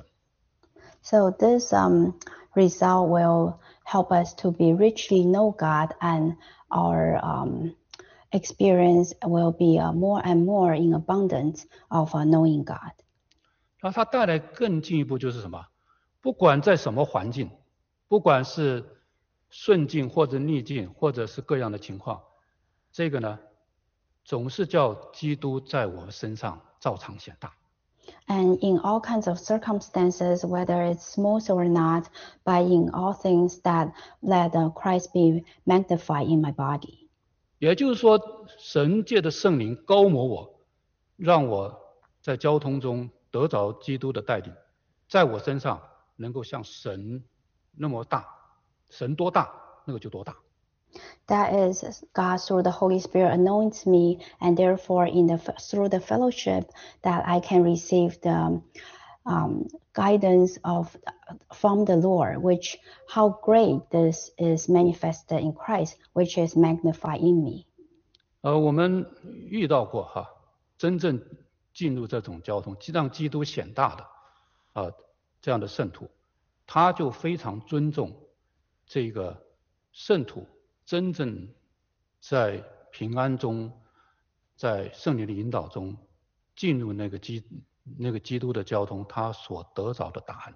So this um, result will help us to be richly know God, and our um, experience will be uh, more and more in abundance of uh, knowing God. 然后它带来更进一步就是什么？不管在什么环境，不管是顺境或者逆境，或者是各样的情况，这个呢，总是叫基督在我们身上照常显大。 And in all kinds of circumstances, whether it's smooth or not, but in all things that let uh, Christ be magnified in my body. 也就是说，神借的圣灵高摩我，让我在交通中得着基督的带领，在我身上能够像神那么大，神多大，那个就多大。 That is, God through the Holy Spirit anoints me, and therefore in the through the fellowship that I can receive the um, guidance of from the Lord, which how great this is manifested in Christ, which is magnified in me. 呃，我们遇到过哈，真正进入这种交通，让基督显大的啊、呃、这样的圣徒，他就非常尊重这个圣徒。真正在平安中，在圣灵的引导中，进入那个基那个基督的交通，他所得着的答案。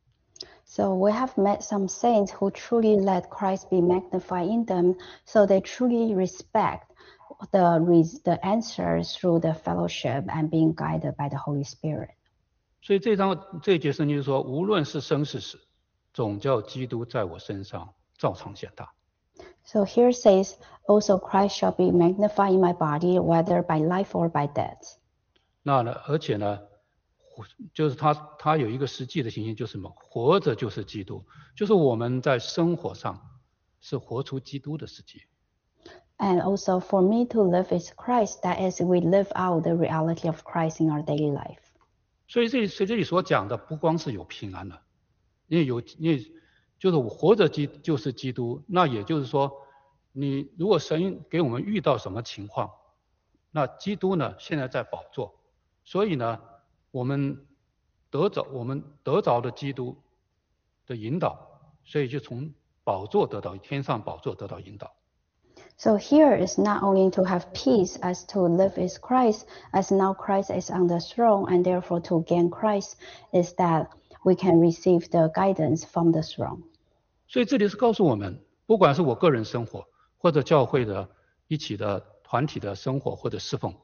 So we have met some saints who truly let Christ be magnified in them, so they truly respect the the answers through the fellowship and being guided by the Holy Spirit. 所以这章这一节圣经说，无论是生是死，总叫基督在我身上照常显大。 So here says, also Christ shall be magnified in my body, whether by life or by death. 那呢，而且呢，就是他他有一个实际的情形，就是什么？活着就是基督，就是我们在生活上是活出基督的世界。 And also for me to live is Christ, that is, we live out the reality of Christ in our daily life. 所以这里这里所讲的不光是有平安了，因为有因为就是我活着基就是基督，那也就是说， 你如果神给我们遇到什么情况，那基督呢现在在宝座，所以呢我们得着我们得着的基督的引导，所以就从宝座得到天上宝座得到引导。 So here is not only to have peace as to live is Christ, as now Christ is on the throne, and therefore to gain Christ is that we can receive the guidance from the throne. 所以这里是告诉我们，不管是我个人生活，或者教会的一起的团体的生活或者侍奉。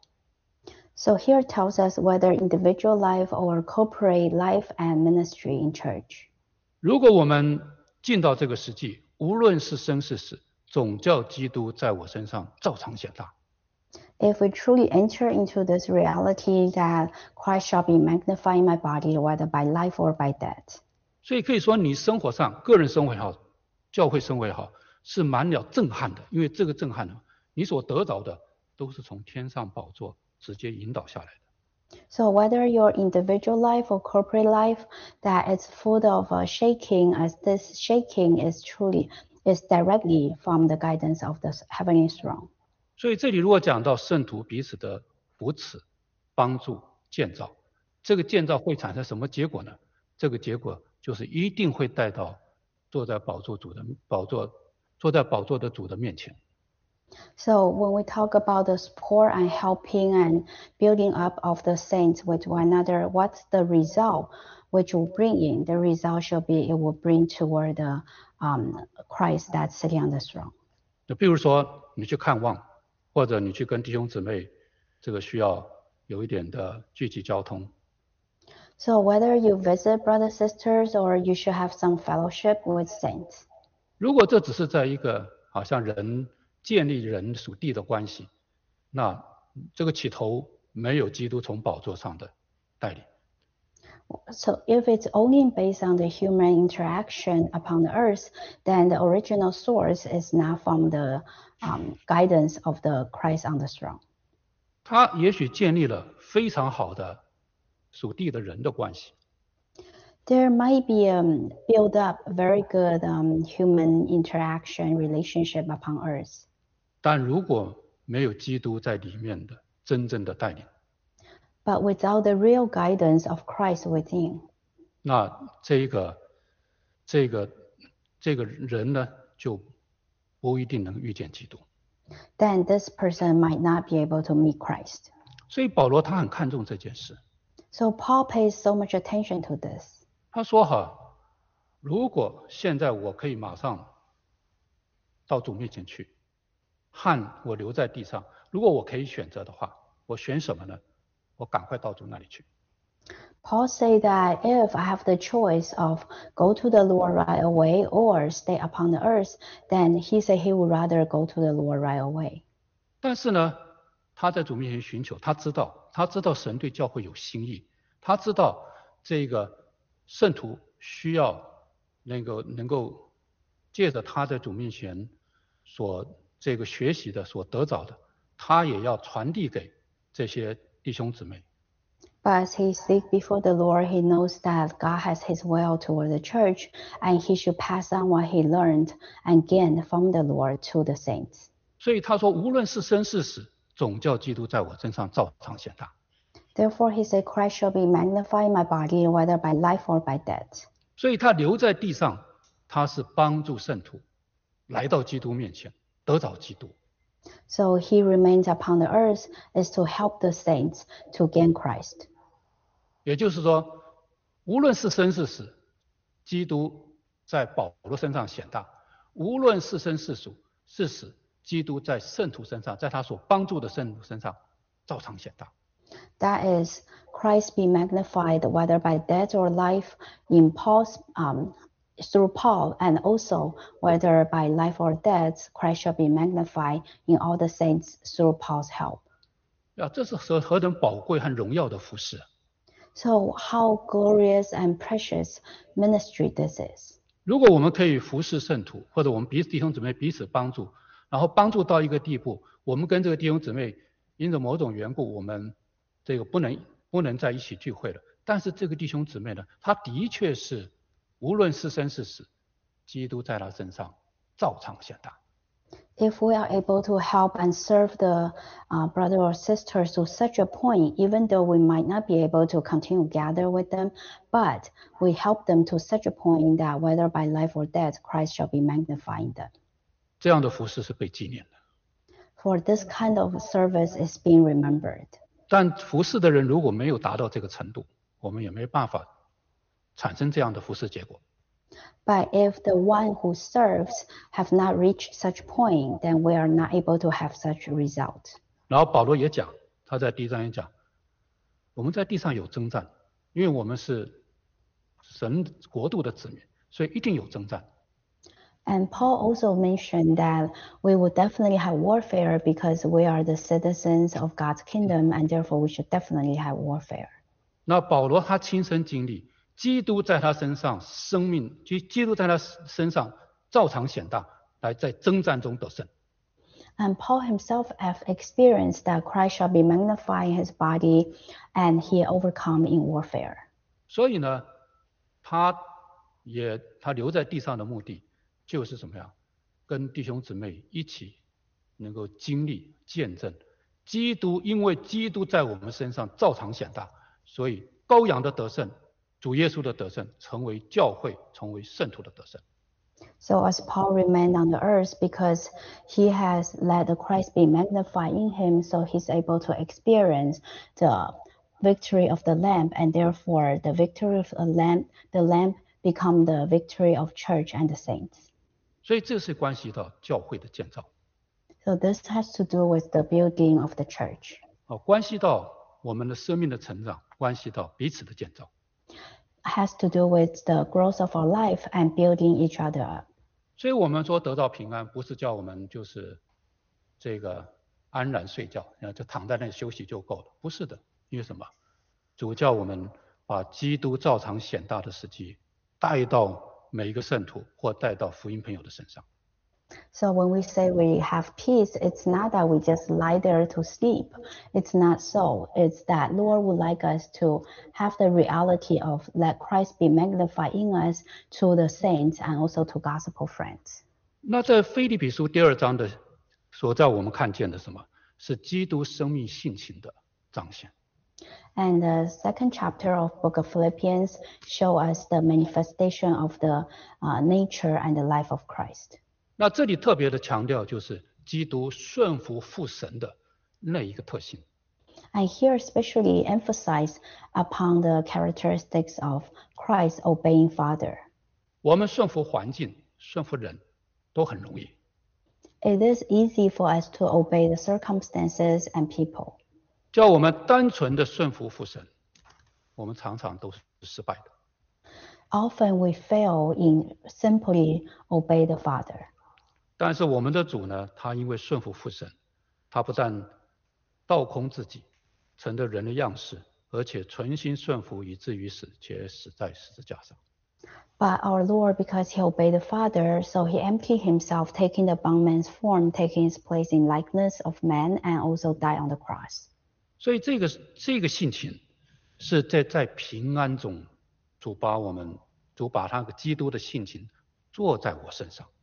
So here tells us whether individual life or corporate life and ministry in church. 如果我们进到这个世纪，无论是生是死，总叫基督在我身上照常显大。 If we truly enter into this reality that Christ shall be magnified in my body, whether by life or by death. 所以可以说，你生活上，个人生活也好，教会生活也好，是满了震撼的。因为这个震撼呢，你所得着的都是从天上宝座直接引导下来的。 So whether your individual life or corporate life, that it's full of uh, shaking, as this shaking is truly is directly from the guidance of the heavenly throne. 所以这里如果讲到圣徒彼此的扶持、帮助、建造，这个建造会产生什么结果呢？这个结果就是一定会带到坐在宝座主的宝座坐在宝座的主的面前。 So when we talk about the support and helping and building up of the saints with one another, what's the result which will bring in? The result shall be it will bring toward the um, Christ that's sitting on the throne. 就比如说你去看望，或者你去跟弟兄姊妹，这个需要有一点的聚集交通。 So whether you visit brothers sisters or you should have some fellowship with saints. 如果这只是在一个好像人建立人属地的关系，那这个起头没有基督从宝座上的带领。 So if it's only based on the human interaction upon the earth, then the original source is not from the um, guidance of the Christ on the throne. 他也许建立了非常好的属地的人的关系。 There might be um, build up very good um, human interaction relationship upon earth. 但如果没有基督在里面的真正的带领， But without the real guidance of Christ within, 那这一个这个这个人呢，就不一定能遇见基督。 then this person might not be able to meet Christ. 所以保罗他很看重这件事。 So Paul pays so much attention to this. 他说哈，如果现在我可以马上到主面前去，和我留在地上，如果我可以选择的话，我选什么呢？我赶快到主那里去。 Paul said that if I have the choice of go to the Lord right away or stay upon the earth, then he said he would rather go to the Lord right away. 但是呢，他在主面前寻求，他知道，他知道神对教会有心意，他知道这个圣徒需要那个能够借着他在主面前所这个学习的、所得着的，他也要传递给这些弟兄姊妹。 But as he seeks before the Lord, he knows that God has his will toward the church, and he should pass on what he learned and gained from the Lord to the saints. 所以他说，无论是生是死，总叫基督在我身上照常显大。 Therefore he said, Christ shall be magnified in my body, whether by life or by death. 所以他留在地上，他是帮助圣徒来到基督面前，得着基督。 So he remains upon the earth is to help the saints to gain Christ. 也就是说，无论是生是死，基督在保罗身上显大；无论是生是死，是死，基督在圣徒身上，在他所帮助的圣徒身上，照常显大。 That is, Christ be magnified, whether by death or life, in Paul's um, through Paul, and also whether by life or death, Christ shall be magnified in all the saints through Paul's help. 啊，这是何何等宝贵和荣耀的服事！ So how glorious and precious ministry this is. 如果我们可以服侍圣徒，或者我们彼此弟兄姊妹彼此帮助，然后帮助到一个地步，我们跟这个弟兄姊妹因着某种缘故，我们这个不能不能在一起聚会了。但是这个弟兄姊妹呢，他的确是无论是生是死，基督在他身上照常显大。 If we are able to help and serve the uh, brother or sisters to such a point, even though we might not be able to continue gather with them, but we help them to such a point that whether by life or death, Christ shall be magnified in them. 这样的服事是被纪念的。 For this kind of service is being remembered. 但服事的人如果没有达到这个程度，我们也没办法产生这样的服事结果。 But if the one who serves have not reached such point, then we are not able to have such result. 然后保罗也讲，他在第一章也讲，我们在地上有征战，因为我们是神国度的子民，所以一定有征战。 And Paul also mentioned that we will definitely have warfare because we are the citizens of God's kingdom, and therefore we should definitely have warfare. 那保罗他亲身经历，基督在他身上生命，基基督在他身上照常显大，来在征战中得胜。 And Paul himself have experienced that Christ shall be magnified in his body, and he overcome in warfare. 所以呢，他也他留在地上的目的就是怎么样，跟弟兄姊妹一起能够经历见证基督，因为基督在我们身上照常显大，所以羔羊的得胜，主耶稣的得胜，成为教会，成为圣徒的得胜。 So as Paul remained on the earth, because he has let the Christ be magnified in him, so he's able to experience the victory of the Lamb, and therefore the victory of the Lamb, the Lamb become the victory of church and the saints. 所以这是关系到教会的建造， So this has to do with the building of the church. 哦，关系到我们的生命的成长，关系到彼此的建造。 Has to do with the growth of our life and building each other up. 所以我们说得到平安，不是叫我们就是这个安然睡觉，然后就躺在那里休息就够了，不是的。因为什么？主叫我们把基督照常显大的时机带到每一个圣徒，或带到福音朋友的身上。 So when we say we have peace, it's not that we just lie there to sleep. It's not so. It's that Lord would like us to have the reality of let Christ be magnified in us to the saints and also to gospel friends. 那在腓立比书第二章的所在，我们看见的什么？是基督生命性情的彰显。 And the second chapter of Book of Philippians show us the manifestation of the uh, nature and the life of Christ. 那这里特别的强调就是基督顺服父神的那一个特性。 And here especially emphasize upon the characteristics of Christ obeying Father. 我们顺服环境、顺服人都很容易， It is easy for us to obey the circumstances and people. 叫我们单纯的顺服父神，我们常常都是失败的。 Often we fail in simply obey the Father. 但是我们的主呢，他因为顺服父神，他不但倒空自己，成了人的样式，而且存心顺服，以至于死，且死在十字架上。 But our Lord, because he obeyed the Father, so he emptied himself, taking the bondman's form, taking his place in likeness of man, and also died on the cross. 所以这个这个性情是在在平安中，主把我们主把他的基督的性情做在我身上。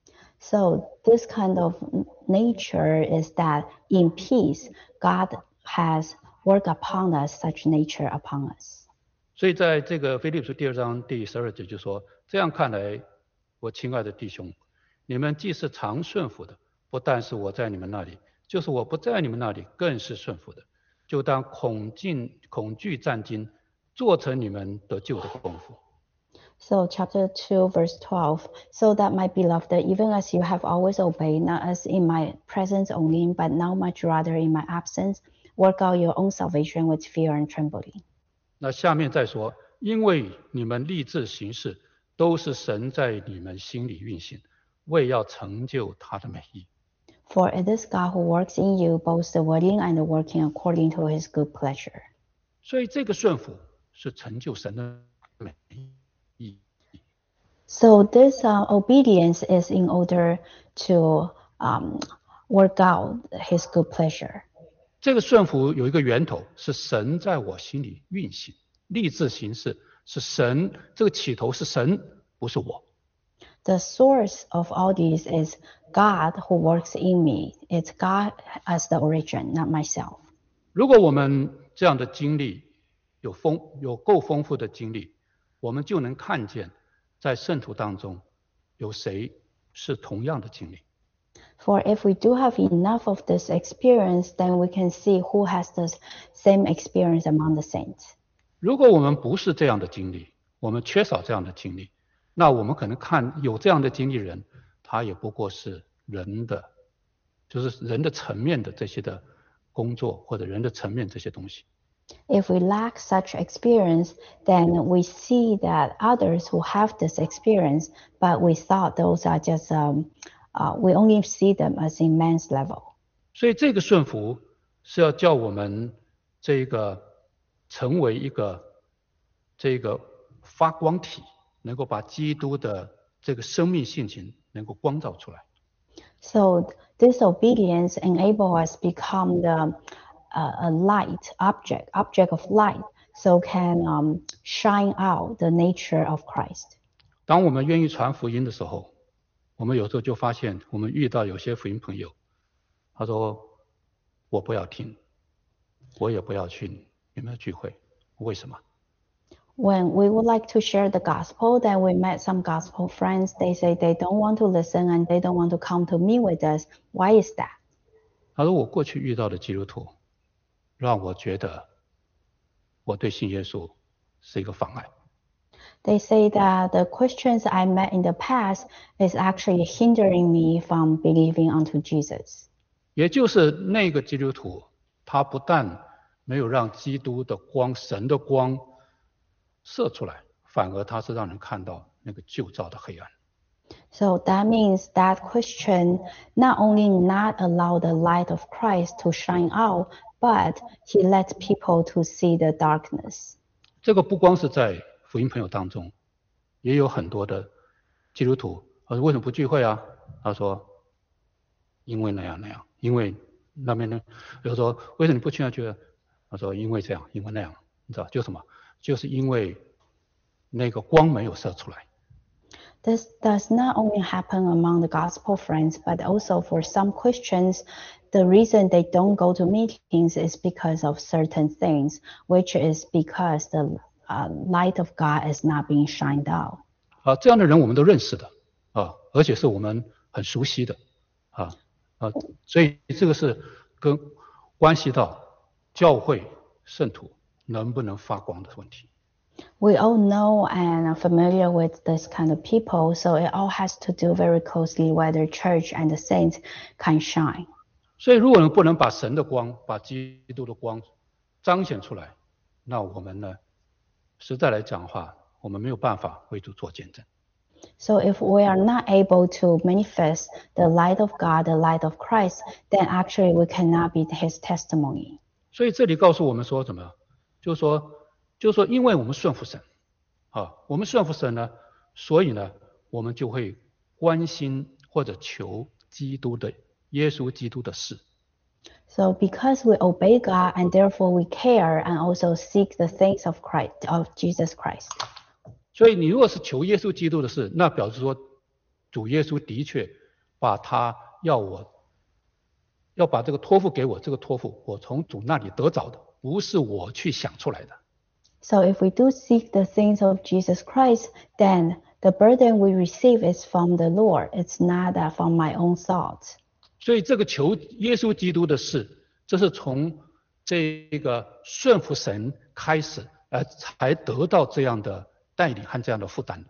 So this kind of nature is that in peace, God has worked upon us such nature upon us. 所以在这个腓立比书第二章第十二节就说：这样看来，我亲爱的弟兄，你们既是常顺服的，不但是我在你们那里，就是我不在你们那里，更是顺服的。就当恐惧恐惧战惊，做成你们得救的功夫。 So chapter two, verse twelve, so that my beloved, even as you have always obeyed, not as in my presence only, but now much rather in my absence, work out your own salvation with fear and trembling. 那下面再说，因为你们立志行事，都是神在你们心里运行，为要成就他的美意。 For it is God who works in you, both the willing and the working according to his good pleasure. 所以这个顺服是成就神的美意。 So this uh, obedience is in order to um, work out his good pleasure. 这个顺服有一个源头，是神在我心里运行，立志行事是神，这个起头是神，不是我。 the source of all these is God who works in me. It's God as the origin, not myself. 如果我们这样的经历有丰有够丰富的经历，我们就能看见在圣徒当中有谁是同样的经历。 For if we do have enough of this experience, then we can see who has the same experience among the saints. 如果我们不是这样的经历，我们缺少这样的经历，那我们可能看有这样的经历人，他也不过是人的，就是人的层面的这些的工作，或者人的层面这些东西。 If we lack such experience, then we see that others who have this experience, but we thought those are just, um, uh, we only see them as immense level. 所以这个顺服是要叫我们这个成为一个这个发光体，能够把基督的这个生命性情能够光照出来。 So this obedience enable us become the uh, a light object, object of light, so can um, shine out the nature of Christ. 当我们愿意传福音的时候，我们有时候就发现，我们遇到有些福音朋友，他说我不要听，我也不要去你们的聚会，为什么？ When we would like to share the gospel, then we met some gospel friends. They say they don't want to listen and they don't want to come to meet with us. Why is that? 他说我过去遇到的基督徒，让我觉得我对信耶稣是一个妨碍。 They say that the Christians I met in the past is actually hindering me from believing unto Jesus. 也就是那个基督徒，他不但没有让基督的光、神的光射出来，反而他是让人看到那个旧造的黑暗。 So that means that Christian not only not allow the light of Christ to shine out, but he lets people to see the darkness. 这个不光是在福音朋友当中，也有很多的基督徒，他说为什么不聚会啊？他说因为那样那样，因为那边呢，比如说为什么你不去那聚会？他说因为这样，因为那样，你知道就什么？就是因为那个光没有射出来。 This does not only happen among the gospel friends, but also for some Christians, the reason they don't go to meetings is because of certain things, which is because the uh, light of God is not being shined out. 啊，这样的人我们都认识的啊，而且是我们很熟悉的啊啊，所以这个是跟关系到教会圣徒能不能发光的问题。 We all know and are familiar with this kind of people, so it all has to do very closely whether church and the saints can shine. 所以如果我们不能把神的光、把基督的光彰显出来，那我们呢，实在来讲的话，我们没有办法为主做见证。 So if we are not able to manifest the light of God, the light of Christ, then actually we cannot be his testimony. 所以这里告诉我们说什么？就是说，就是说，因为我们顺服神，啊，我们顺服神呢，所以呢，我们就会关心或者求基督的耶稣基督的事。 So because we obey God and therefore we care and also seek the things of Christ, of Jesus Christ. 所以你如果是求耶稣基督的事，那表示说，主耶稣的确把他要我，要把这个托付给我，这个托付我从主那里得着的，不是我去想出来的。 So if we do seek the things of Jesus Christ, then the burden we receive is from the Lord. It's not that from my own thoughts. 所以这个求耶稣基督的事，这是从这个顺服神开始，呃，才得到这样的带领和这样的负担的。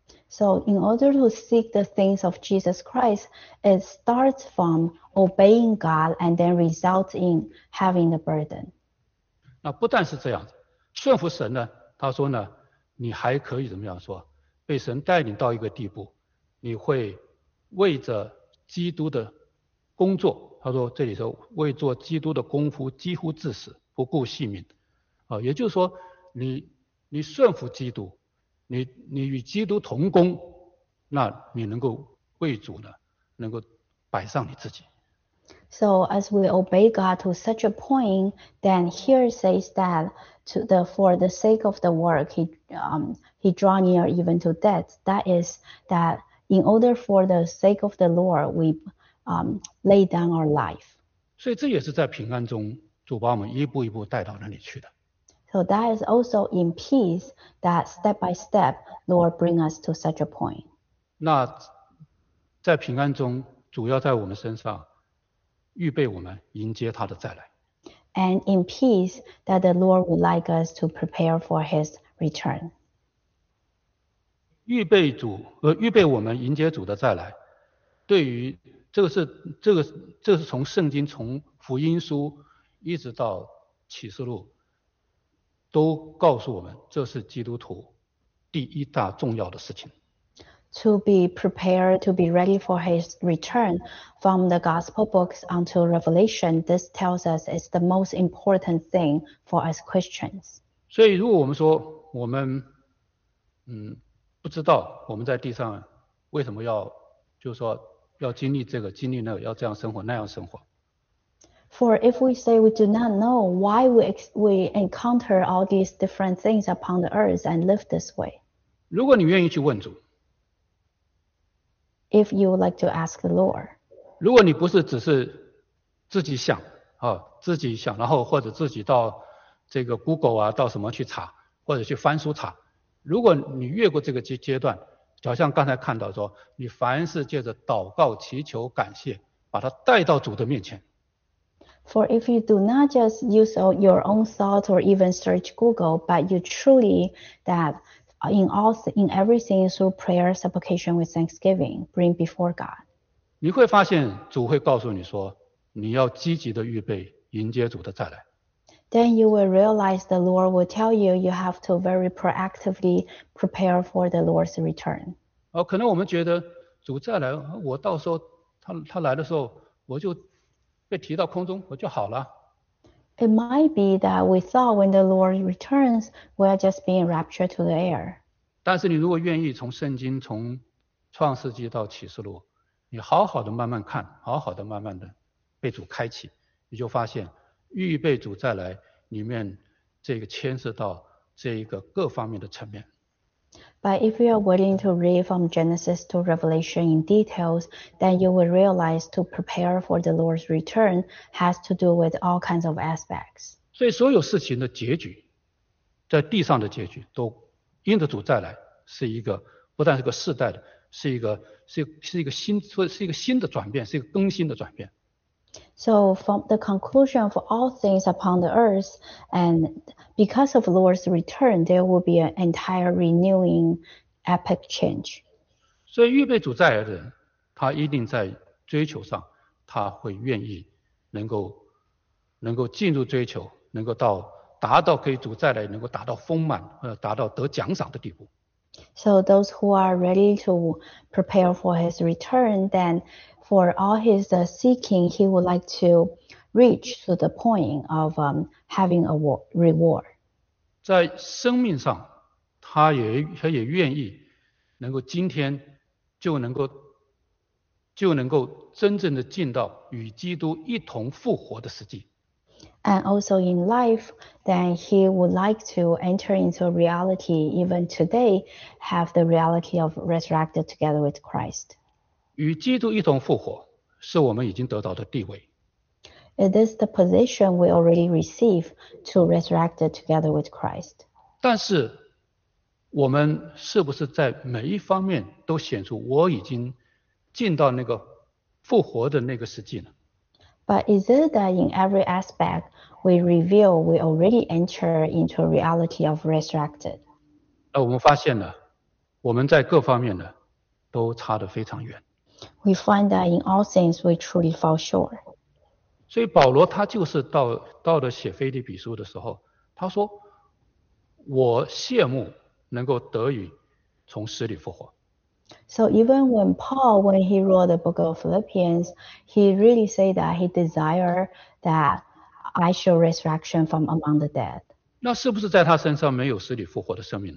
So in order to seek the things of Jesus Christ, it starts from obeying God and then results in having the burden. 那不但是这样子，顺服神呢，他说呢，你还可以怎么样说？被神带领到一个地步，你会为着基督的工作，他说这里说为做基督的功夫，几乎至死，不顾性命。啊，也就是说，你你顺服基督，你你与基督同工，那你能够为主呢，能够摆上你自己。 So as we obey God to such a point, then here it says that to the for the sake of the work, he um, he draw near even to death. That is that in order for the sake of the Lord, we um, lay down our life. 所以这也是在平安中，主把我们一步一步带到那里去的。 So that is also in peace that step by step, Lord bring us to such a point. 那在平安中，主要在我们身上预备我们迎接他的再来。 And in peace that the Lord would like us to prepare for His return. 预备主呃预备我们迎接主的再来，对于这个是这个这是从圣经从福音书一直到启示录，都告诉我们这是基督徒第一大重要的事情。 To be prepared, to be ready for His return, from the Gospel books until Revelation, this tells us it's the most important thing for us Christians. 所以如果我们说我们嗯不知道我们在地上为什么要就是说要经历这个经历那个，要这样生活那样生活。 For if we say we do not know why we ex- we encounter all these different things upon the earth and live this way, 如果你愿意去问主， if you would like to ask the Lord, 如果你不是只是自己想啊，自己想，然后或者自己到这个 Google 啊，到什么去查，或者去翻书查，如果你越过这个阶阶段，就好像刚才看到说，你凡是借着祷告、祈求、感谢，把它带到主的面前。 for if you do not just use all your own thoughts or even search Google, but you truly that in all in everything through prayer, supplication with thanksgiving, bring before God, 你会发现主会告诉你说，你要积极的预备迎接主的再来。 then you will realize the Lord will tell you you have to very proactively prepare for the Lord's return. 哦，可能我们觉得主再来，我到时候他他来的时候，我就被提到空中，我就好了。 It might be that we thought when the Lord returns, we are just being raptured to the air. 但是你如果愿意从圣经从创世纪到启示录，你好好的慢慢看，好好的慢慢的被主开启，你就发现预备主再来里面这个牵涉到这一个各方面的层面。 But if you are willing to read from Genesis to Revelation in details, then you will realize to prepare for the Lord's return has to do with all kinds of aspects. 所以所有事情的结局，在地上的结局都因着主再来，是一个不但是个世代的，是一个是是一个新是一个新的转变，是一个更新的转变。 So from the conclusion of all things upon the earth, and because of Lord's return, there will be an entire renewing epic change. 所以预备主再来的人，他一定在追求上，他会愿意能够能够进入追求，能够到达到可以主再来能够达到丰满，呃，达到得奖赏的地步。 So those who are ready to prepare for His return, then for all His uh, seeking, He would like to reach to the point of um, having a wa- reward. 在生命上，他也他也愿意能够今天就能够就能够真正的进到与基督一同复活的实际。 And also in life, then He would like to enter into a reality, even today, have the reality of resurrected together with Christ. 与基督一同复活，是我们已经得到的地位。 It is the position we already receive to resurrected together with Christ. 但是我们是不是在每一方面都显出我已经进到那个复活的那个实际呢？ But is it that in every aspect we reveal we already enter into a reality of resurrected? 呃，我们发现呢，我们在各方面呢都差得非常远。 We find that in all things we truly fall short. 所以保罗他就是到到了写腓立比书的时候，他说：“我羡慕能够得以从死里复活。” So even when Paul, when he wrote the book of Philippians, he really said that he desired that I show resurrection from among the dead. 那是不是在他身上没有死里复活的生命呢？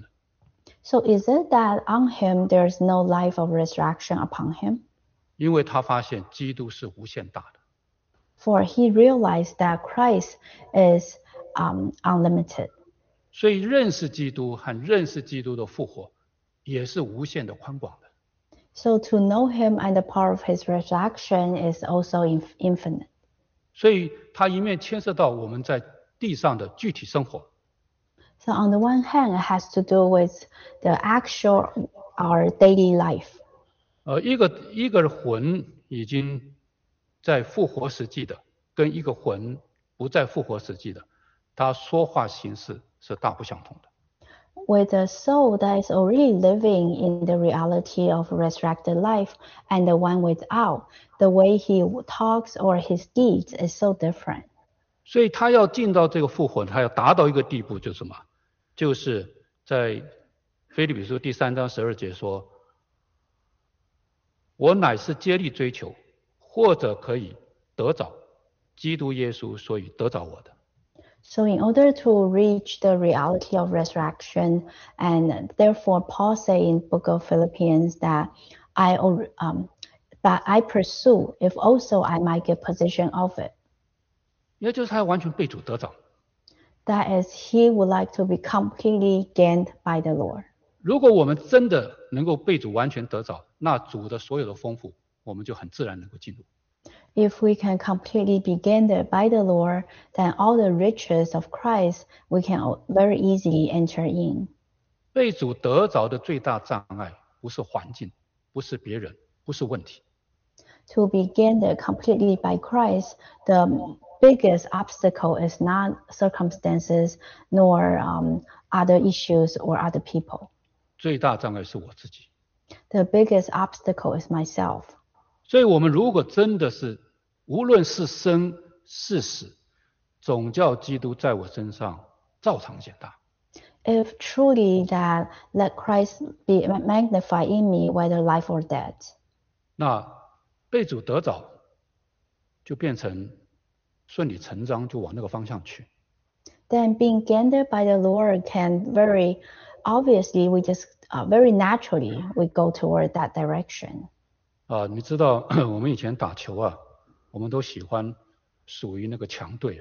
So is it that on him there's no life of resurrection upon him? 因为他发现基督是无限大的。 For he realized that Christ is um, unlimited. 所以认识基督和认识基督的复活也是无限的宽广的。 So to know him and the power of his resurrection is also infinite. 所以它一面牵涉到我们在地上的具体生活。 So on the one hand, it has to do with the actual our daily life. 呃，一个一个魂已经在复活时际的，跟一个魂不在复活时际的，他说话形式是大不相同的。 With a soul that is already living in the reality of resurrected life and the one without, the way he talks or his deeds is so different. 所以他要进到这个复活，他要达到一个地步，就是什么？就是在腓立比书第三章十二节说：“我乃是竭力追求，或者可以得着基督耶稣，所以得着我的。” So in order to reach the reality of resurrection, and therefore Paul say in book of Philippians that I, um, but I pursue, if also I might get possession of it. 也就是他完全被主得着。 That is, he would like to be completely gained by the Lord. 如果我们真的能够被主完全得着，那主的所有的丰富，我们就很自然能够进入。 If we can completely be gained by the Lord, then all the riches of Christ we can very easily enter in. 被主得着的最大障碍不是环境，不是别人，不是问题。 To be gained completely by Christ, the biggest obstacle is not circumstances nor um, other issues or other people. 最大障碍是我自己。 The biggest obstacle is myself. 所以我们如果真的是无论是生是死，总叫基督在我身上照常显大。 If truly that let Christ be magnified in me, whether life or death. 那被主得着，就变成顺理成章就往那个方向去。 Then being gained by the Lord can very obviously we just uh, very naturally we go toward that direction. 啊，你知道我们以前打球啊，我们都喜欢属于那个强队。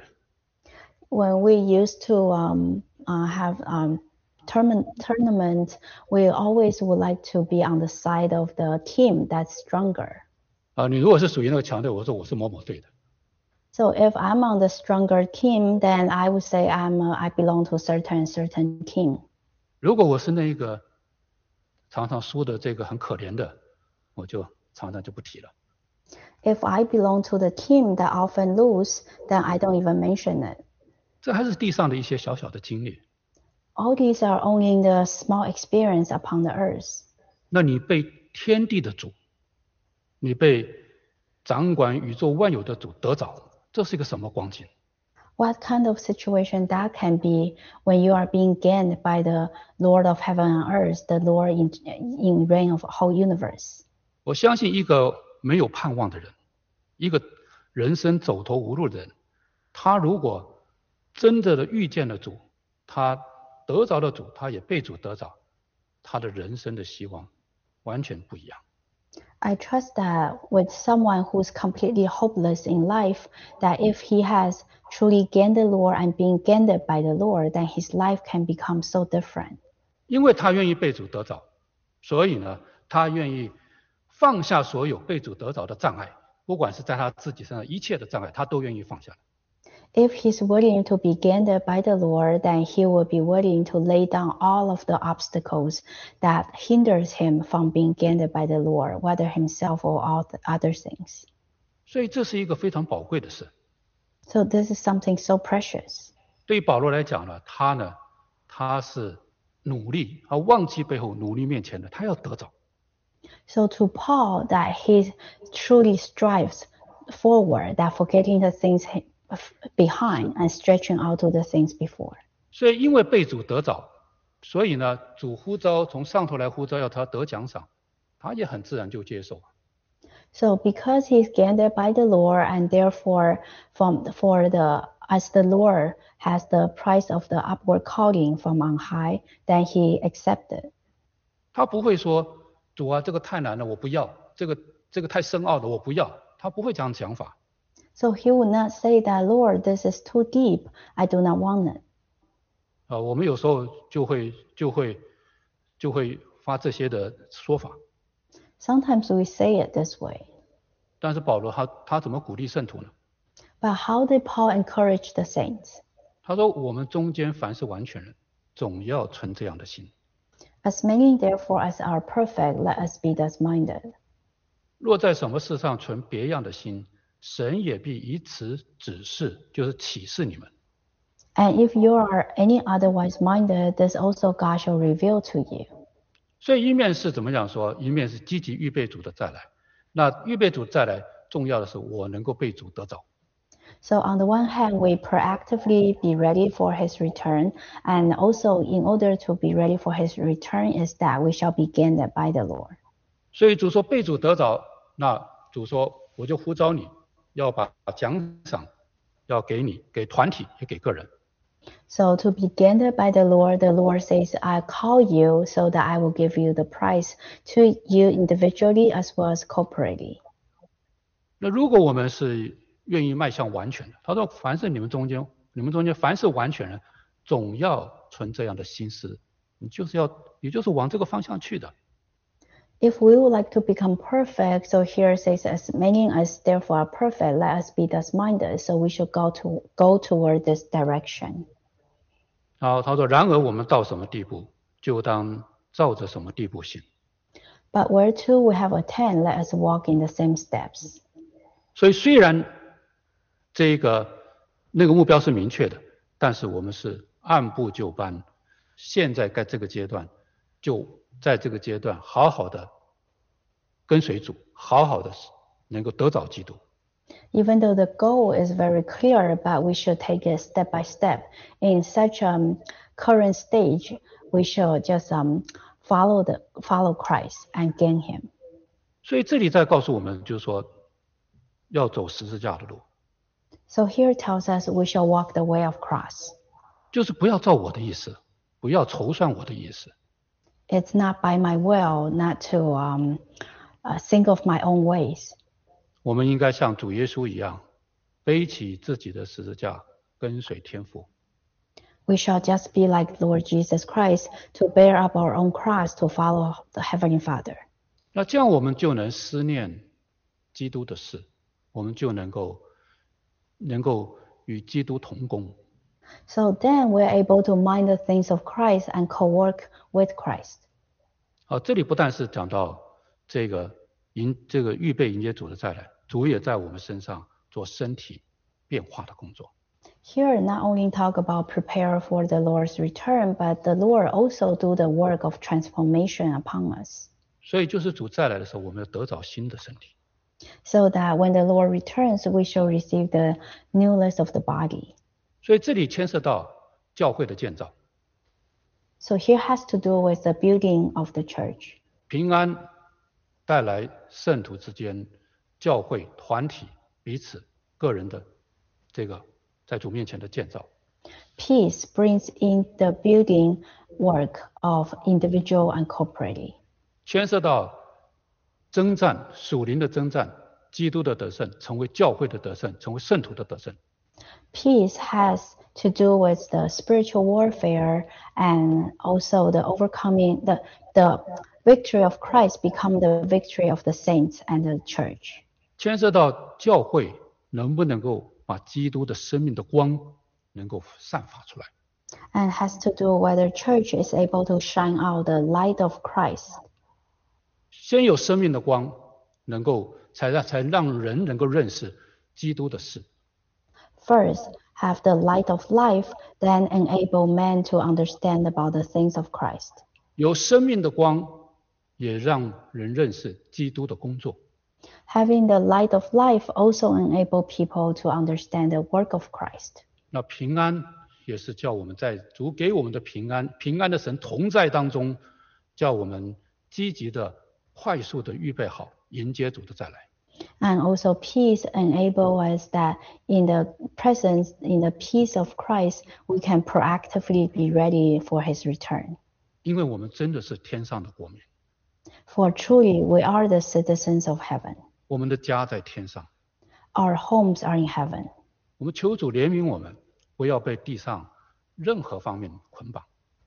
When we used to um, uh, have um, tournament, tournament, we always would like to be on the side of the team that's stronger. 啊，你如果是属于那个强队，我说我是某某队的。 So if I'm on the stronger team, then I would say I'm uh, I belong to a certain certain team. 如果我是那个常常输的这个很可怜的，我就常常就不提了。 If I belong to the team that often lose, then I don't even mention it. 这还是地上的一些小小的经历。 All these are only the small experience upon the earth. 那你被天地的主，你被掌管宇宙万有的主得着，这是一个什么光景？ What kind of situation that can be when you are being gained by the Lord of heaven and earth, the Lord in, in reign of whole universe? 我相信一个没有盼望的人，一个人生走投无路的人，他如果真正的遇见了主，他得着了主，他也被主得着，他的人生的希望完全不一样。 I trust that with someone who's completely hopeless in life, that if he has truly gained the Lord and being gained by the Lord, then his life can become so different. 因为他愿意被主得着，所以呢，他愿意放下所有被主得着的障碍，不管是在他自己身上一切的障碍，他都愿意放下。 If he's willing to be gained by the Lord, then he will be willing to lay down all of the obstacles that hinders him from being gained by the Lord, whether himself or all the other things. 所以这是一个非常宝贵的事。 So this is something so precious. 对于保罗来讲呢，他呢，他是努力，他忘记背后，努力面前的，他要得着。 So to Paul, that he truly strives forward, that forgetting the things behind and stretching out to the things before. 所以因为被主得着，所以呢，主呼召从上头来呼召要他得奖赏，他也很自然就接受。 So because he's gained by the Lord, and therefore from for the as the Lord has the price of the upward calling from on high, then he accepted. 他不会说主啊，这个太难了，我不要；这个这个太深奥了，我不要。他不会这样讲法。 So he would not say that, Lord, this is too deep. I do not want it. 啊，我们有时候就会就会就会发这些的说法。 Sometimes we say it this way. 但是保罗他他怎么鼓励圣徒呢？ But how did Paul encourage the saints? 他说我们中间凡是完全人，总要存这样的心。 As many therefore as are perfect, let us be thus minded. 若在什么事上存别样的心，神也必以此指示，就是启示你们。 And if you are any otherwise minded, this also God shall reveal to you. 所以一面是怎么讲说，一面是积极预备主的再来。那预备主再来，重要的是我能够被主得着。 So on the one hand, we proactively be ready for his return, and also in order to be ready for his return is that we shall be gained by the Lord. 所以主说被主得着，那主说我就呼召你，要把奖赏要给你，给团体也给个人。 So to be gained by the Lord, the Lord says, I call you so that I will give you the prize to you individually as well as corporately. 那如果我们是愿意迈向完全的，他说凡是你们中间，你们中间凡是完全人，总要存这样的心思，你就是要，你就是往这个方向去的。 If we would like to become perfect, so here it says, as many as therefore are perfect, let us be thus minded. So we should go to go toward this direction. 然后他说，然而我们到什么地步，就当照着什么地步行。 But whereto we have attained, let us walk in the same steps. 所以虽然这个那个目标是明确的，但是我们是按部就班，现在在这个阶段，就在这个阶段好好的跟随主，好好的能够得着基督。 Even though the goal is very clear, but we should take it step by step. In such a um, current stage, we should just um, follow the follow Christ and gain Him. 所以这里在告诉我们，就是说要走十字架的路， So here it tells us we shall walk the way of cross. 就是不要照我的意思，不要筹算我的意思， It's not by my will, not to um, uh, think of my own ways. 我们应该像主耶稣一样，背起自己的十字架，跟随天父。 We shall just be like Lord Jesus Christ to bear up our own cross to follow the Heavenly Father. 那这样我们就能思念基督的事，我们就能够能够与基督同工。 So then we're able to mind the things of Christ and co-work with Christ. 好，这里不但是讲到这个迎这个预备迎接主的再来，主也在我们身上做身体变化的工作。 Here not only talk about prepare for the Lord's return, but the Lord also do the work of transformation upon us. 所以就是主再来的时候，我们要得着新的身体。 So that when the Lord returns, we shall receive the newness of the body. 所以这里牵涉到教会的建造， So here has to do with the building of the church. 平安带来圣徒之间、教会团体彼此个人的这个在主面前的建造。 Peace brings in the building work of individual and corporately. 牵涉到征战属灵的征战，基督的得胜成为教会的得胜，成为圣徒的得胜。 Peace has to do with the spiritual warfare and also the overcoming the the victory of Christ become the victory of the saints and the church. 牵涉到教会能不能够把基督的生命的光能够散发出来。 And has to do whether church is able to shine out the light of Christ. 先有生命的光，能够才让才让人能够认识基督的事。 First, have the light of life, then enable men to understand about the things of Christ. 有生命的光，也让人认识基督的工作。 Having the light of life also enable people to understand the work of Christ. 那平安也是叫我们在主给我们的平安，平安的神同在当中，叫我们积极的、快速的预备好迎接主的再来。 And also peace enable us that in the presence, in the peace of Christ, we can proactively be ready for his return. 因为我们真的是天上的国民， For truly we are the citizens of heaven. 我们的家在天上。 Our homes are in heaven. 我们求主怜悯我们，不要被地上任何方面捆绑。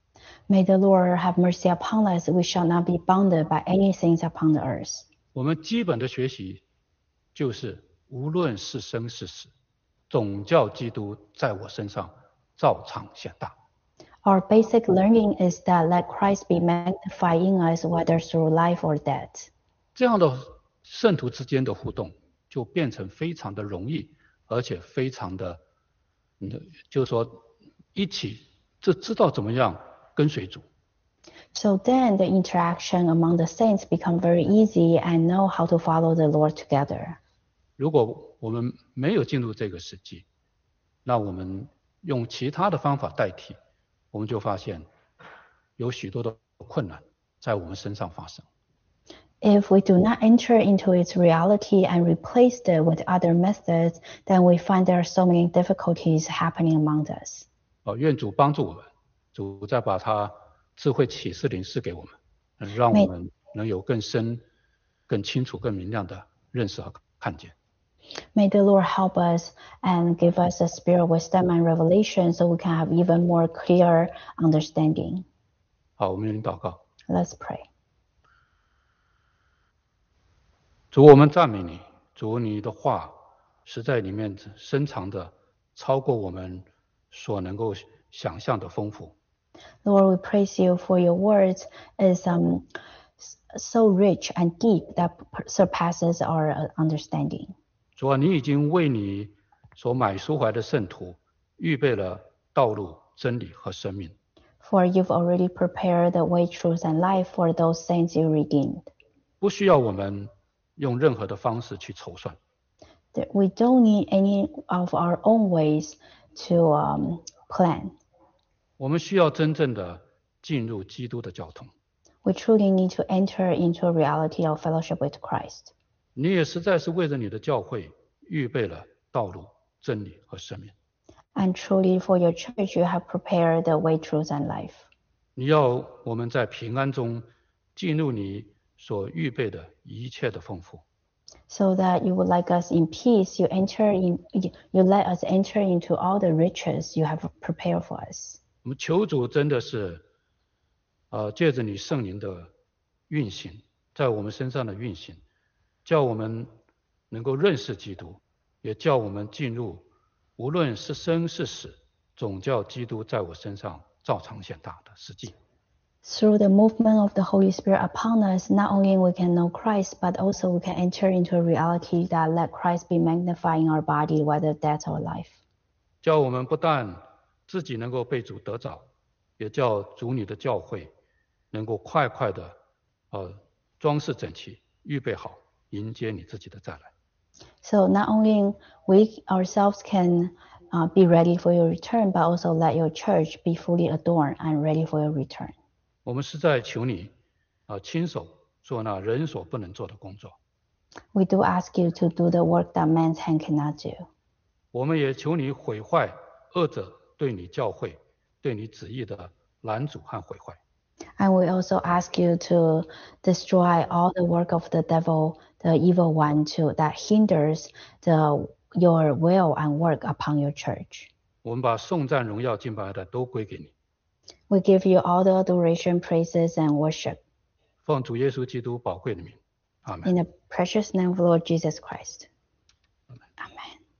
May the Lord have mercy upon us. We shall not be bounded by anything upon the earth. 我们基本的学习就是无论是生是死，总叫基督在我身上照常显大。 Our basic learning is that let Christ be magnified in us, whether through life or death. 这样的圣徒之间的互动就变成非常的容易，而且非常的，嗯，就是说一起就知道怎么样跟随主。 So then the interaction among the saints become very easy and know how to follow the Lord together. 如果我们没有进入这个时期，那我们用其他的方法代替，我们就发现有许多的困难在我们身上发生。 If we do not enter into its reality and replace it with other methods, then we find there are so many difficulties happening among us. 哦，愿主帮助我们，主再把他智慧启示灵赐给我们，让我们能有更深、更清楚、更明亮的认识和看见。 May the Lord help us and give us a spirit of wisdom and revelation so we can have even more clear understanding. 好，我们领祷告。 Let's pray. 主，我们赞美你，主，你的话实在里面深藏的超过我们所能够想象的丰富。 Lord, we praise you for your words is um, so rich and deep that surpasses our understanding. 主啊，你已经为你所买赎回来的圣徒预备了道路、真理和生命。 For you've already prepared the way, truth, and life for those saints you redeemed. 不需要我们用任何的方式去筹算。 We don't need any of our own ways to um, plan. 我们需要真正的进入基督的交通。 We truly need to enter into a reality of fellowship with Christ. 你也实在是为了你的教会预备了道路、真理和生命。 And truly for your church you have prepared the way, truth, and life. 你要我们在平安中进入你所预备的一切的丰富。 So that you would like us in peace, you enter in, you let us enter into all the riches you have prepared for us. 我们求主真的是，呃，借着你圣灵的运行，在我们身上的运行，叫我们能够认识基督，也叫我们进入，无论是生是死，总叫基督在我身上照常显大的实际。 Through the movement of the Holy Spirit upon us, not only we can know Christ, but also we can enter into a reality that let Christ be magnified in our body, whether death or life. 叫我们不但自己能够被主得着，也叫主你的教会能够快快的，呃，装饰整齐，预备好迎接你自己的再来。 So not only we ourselves can uh, be ready for your return, but also let your church be fully adorned and ready for your return. 我们是在求你，啊、呃，亲手做那人所不能做的工作。 We do ask you to do the work that man's hand cannot do. 我们也求你毁坏恶者对你教会、对你旨意的拦阻和毁坏。 And we also ask you to destroy all the work of the devil, the evil one, to that hinders the your will and work upon your church. 我们把颂赞、荣耀、敬拜的都归给你。 We give you all the adoration, praises, and worship. 奉主耶稣基督宝贵的名，阿门。 In the precious name of Lord Jesus Christ. Amen.